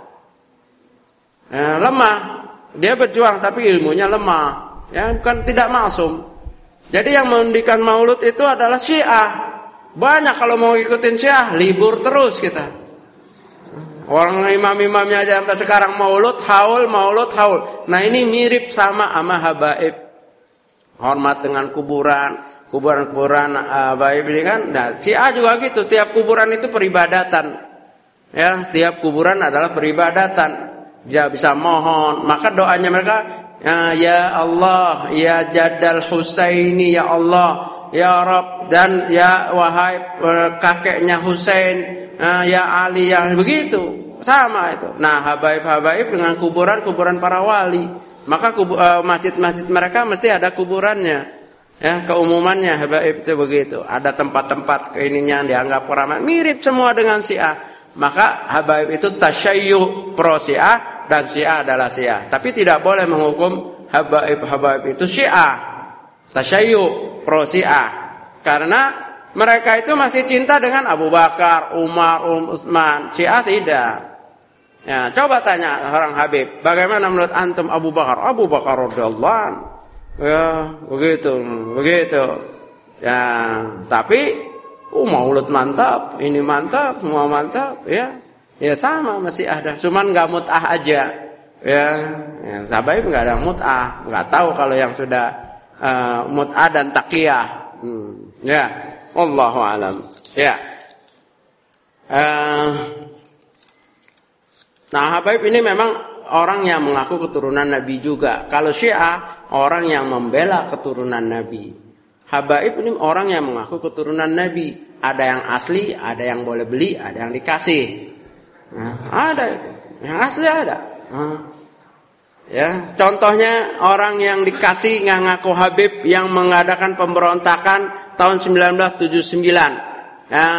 S1: Lemah. Dia berjuang tapi ilmunya lemah. Ya, bukan tidak maksum. Jadi yang mendirikan Maulud itu adalah Syiah. Banyak kalau mau ikutin Syiah, libur terus kita. Orang imam-imamnya aja sampai sekarang Maulud haul. Nah ini mirip sama Habaib. Hormat dengan kuburan Habaib ini kan. Nah Syiah juga gitu, tiap kuburan itu peribadatan. Ya, setiap kuburan adalah peribadatan. Dia bisa mohon, maka doanya mereka ya Allah, ya Jadal Husaini, ya Allah, ya Rabb, dan ya wahai kakeknya Husain, ya Ali, yang begitu. Sama itu. Nah, Habaib dengan kuburan para wali. Maka masjid-masjid mereka mesti ada kuburannya. Ya, keumumannya Habaib itu begitu. Ada tempat-tempat ininya dianggap ramai, mirip semua dengan Syiah. Maka Habaib itu tasyayyu pro Syiah dan Syiah adalah Syiah. Tapi tidak boleh menghukum Habaib itu Syiah. Tasyayyu pro Syiah. Karena mereka itu masih cinta dengan Abu Bakar, Umar, Utsman. Syiah tidak. Ya, coba tanya orang Habib, bagaimana menurut antum Abu Bakar? Abu Bakar radhiyallahu anhu. Ya, begitu. Ya, tapi Maulud mantap, ini mantap, semua mantap, ya. Ya sama masih ada, cuman enggak mut'ah aja. Ya, Habaib enggak ada mut'ah, enggak tahu kalau yang sudah mut'ah dan taqiyah. Ya, wallahu alam. Ya. Nah, Habaib ini memang orang yang mengaku keturunan Nabi juga. Kalau Syiah, orang yang membela keturunan Nabi. Habaib ini orang yang mengaku keturunan Nabi. Ada yang asli, ada yang boleh beli, ada yang dikasih. Nah, ada itu. Yang asli ada. Ya, contohnya orang yang dikasih ngaku Habib yang mengadakan pemberontakan tahun 1979. Ya,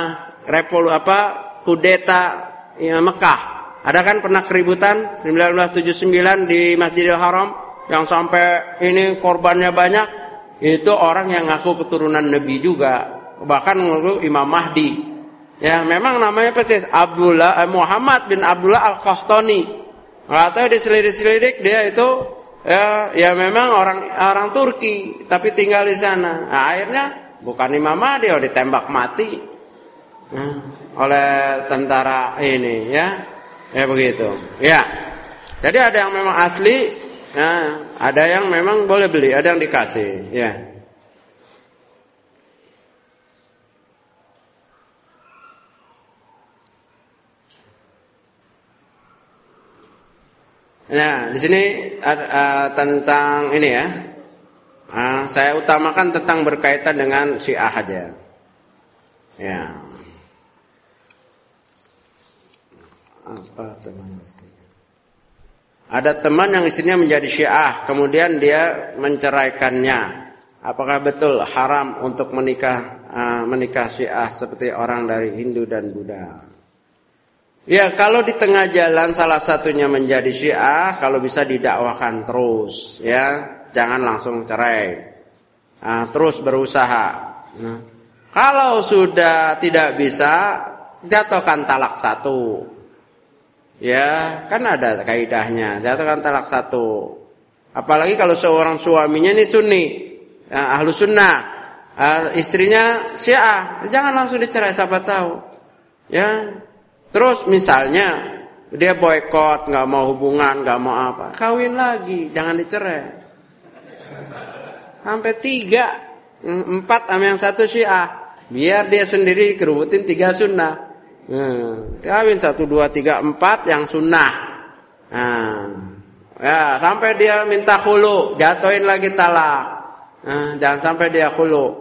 S1: kudeta Mekah. Ada kan pernah keributan 1979 di Masjidil Haram yang sampai ini korbannya banyak. Itu orang yang ngaku keturunan Nabi juga, bahkan ngaku Imam Mahdi. Ya, memang namanya persis Muhammad bin Abdullah Al-Qahtani. Atau diselidik-selidik dia itu ya memang orang Turki tapi tinggal di sana. Nah, akhirnya bukan Imam Mahdi, ditembak mati oleh tentara ini ya. Ya begitu. Ya. Jadi ada yang memang asli, ya, ada yang memang boleh beli, ada yang dikasih, ya. Nah, di sini tentang ini ya. Saya utamakan tentang berkaitan dengan Syiah aja. Ya. Apa teman istrinya? Ada teman yang istrinya menjadi Syiah, kemudian dia menceraikannya. Apakah betul haram untuk menikah Syiah seperti orang dari Hindu dan Buddha? Ya, kalau di tengah jalan salah satunya menjadi Syiah, kalau bisa didakwakan terus, ya. jangan langsung cerai. Terus berusaha. Nah, kalau sudah tidak bisa, jatuhkan talak 1. Ya, kan ada kaidahnya, jatuhkan talak 1. Apalagi kalau seorang suaminya ini Sunni, ahlu sunnah, istrinya Syiah, jangan langsung dicerai, siapa tahu. Ya, terus misalnya dia boykot, nggak mau hubungan, nggak mau apa, kawin lagi, jangan dicerai. Sampai 3, 4 sama yang 1 Syiah, biar dia sendiri kerubutin 3 sunnah. Kawin 1, 2, 3, 4 yang sunnah. Ya, sampai dia minta khulu, jatuhin lagi talak. Jangan sampai dia khulu.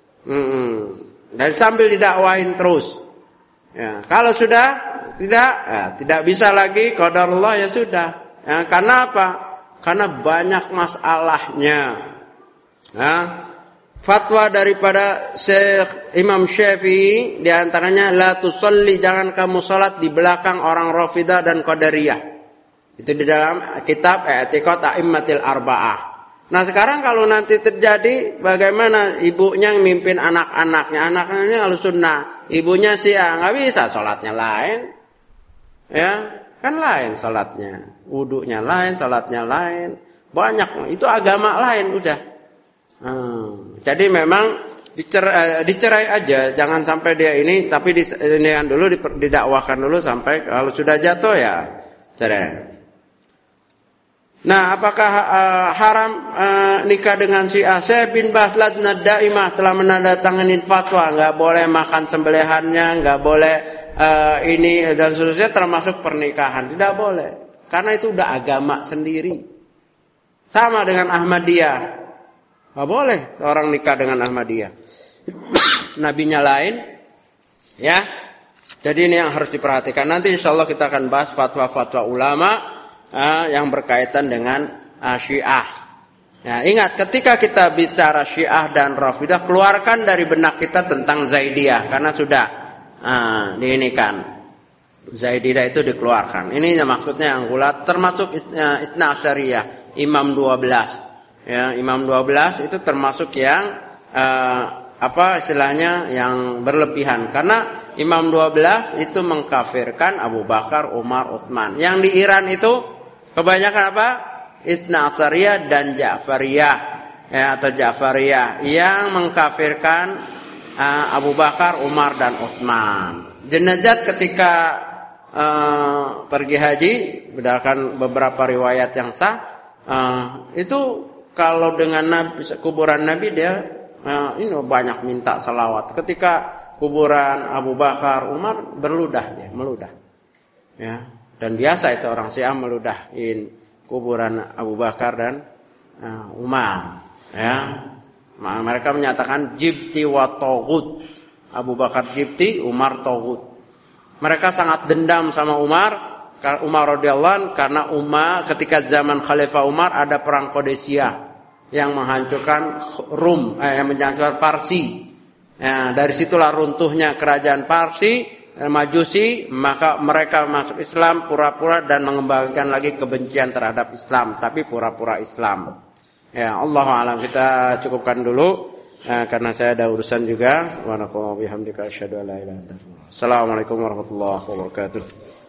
S1: Dan sambil didakwain terus. Ya, kalau sudah tidak bisa lagi, qadarullah ya sudah. Ya, karena apa? Karena banyak masalahnya. Ya, fatwa daripada Syekh Imam Syafi'i di antaranya la tusalli, jangan kamu salat di belakang orang Rafidah dan Qadariyah. Itu di dalam kitab I'tiqad A'immatil Arba'ah. Nah, sekarang kalau nanti terjadi bagaimana ibunya yang mimpin anaknya Ahlus Sunnah, ibunya Syiah, enggak bisa, salatnya lain. Ya, kan lain salatnya. Wudunya lain, salatnya lain. Banyak, itu agama lain udah. Jadi memang dicerai aja, jangan sampai dia ini, tapi ini dulu didakwakan dulu sampai kalau sudah jatuh ya cerai. Nah, apakah haram nikah dengan Syiah? Syekh bin Baz Lajnah Daimah telah menandatangani fatwa enggak boleh makan sembelihannya, enggak boleh ini dan seterusnya, termasuk pernikahan. Tidak boleh. Karena itu udah agama sendiri. Sama dengan Ahmadiyah. Enggak boleh orang nikah dengan Ahmadiyah. Nabinya lain. Ya. Jadi ini yang harus diperhatikan. Nanti insyaallah kita akan bahas fatwa-fatwa ulama yang berkaitan dengan Syiah. Ya, ingat ketika kita bicara Syiah dan Rafidah, keluarkan dari benak kita tentang Zaidiyah karena sudah diinikan. Zaidiyah itu dikeluarkan. Ini maksudnya yang gulat termasuk Itsna Asyariyah, Imam 12. Ya, Imam 12 itu termasuk yang istilahnya yang berlebihan karena Imam 12 itu mengkafirkan Abu Bakar, Umar, Utsman. Yang di Iran itu kebanyakan apa? Itsna Asyariyah dan Ja'fariyah, ya, atau Ja'fariyah yang mengkafirkan Abu Bakar, Umar dan Utsman. Jenazah ketika pergi haji, berdasarkan beberapa riwayat yang sah, itu kalau dengan kuburan Nabi dia ini banyak minta salawat. Ketika kuburan Abu Bakar, Umar meludah. Ya. Dan biasa itu orang Syiah meludahin kuburan Abu Bakar dan Umar. Ya. Mereka menyatakan jibti wa taghut. Abu Bakar jibti, Umar taghut. Mereka sangat dendam sama Umar radhiyallahu anhu karena ketika zaman Khalifah Umar ada perang Qadisiyah yang menghancurkan Rum, yang menghancurkan Parsi. Ya, dari situlah runtuhnya kerajaan Parsi, Majusi, maka mereka masuk Islam pura-pura dan mengembangkan lagi kebencian terhadap Islam, tapi pura-pura Islam. Ya, Allahu a'lam, kita cukupkan dulu karena saya ada urusan juga. Subhanakallahumma wa bihamdika asyhadu an la ilaha illa anta. Assalamualaikum warahmatullahi wabarakatuh.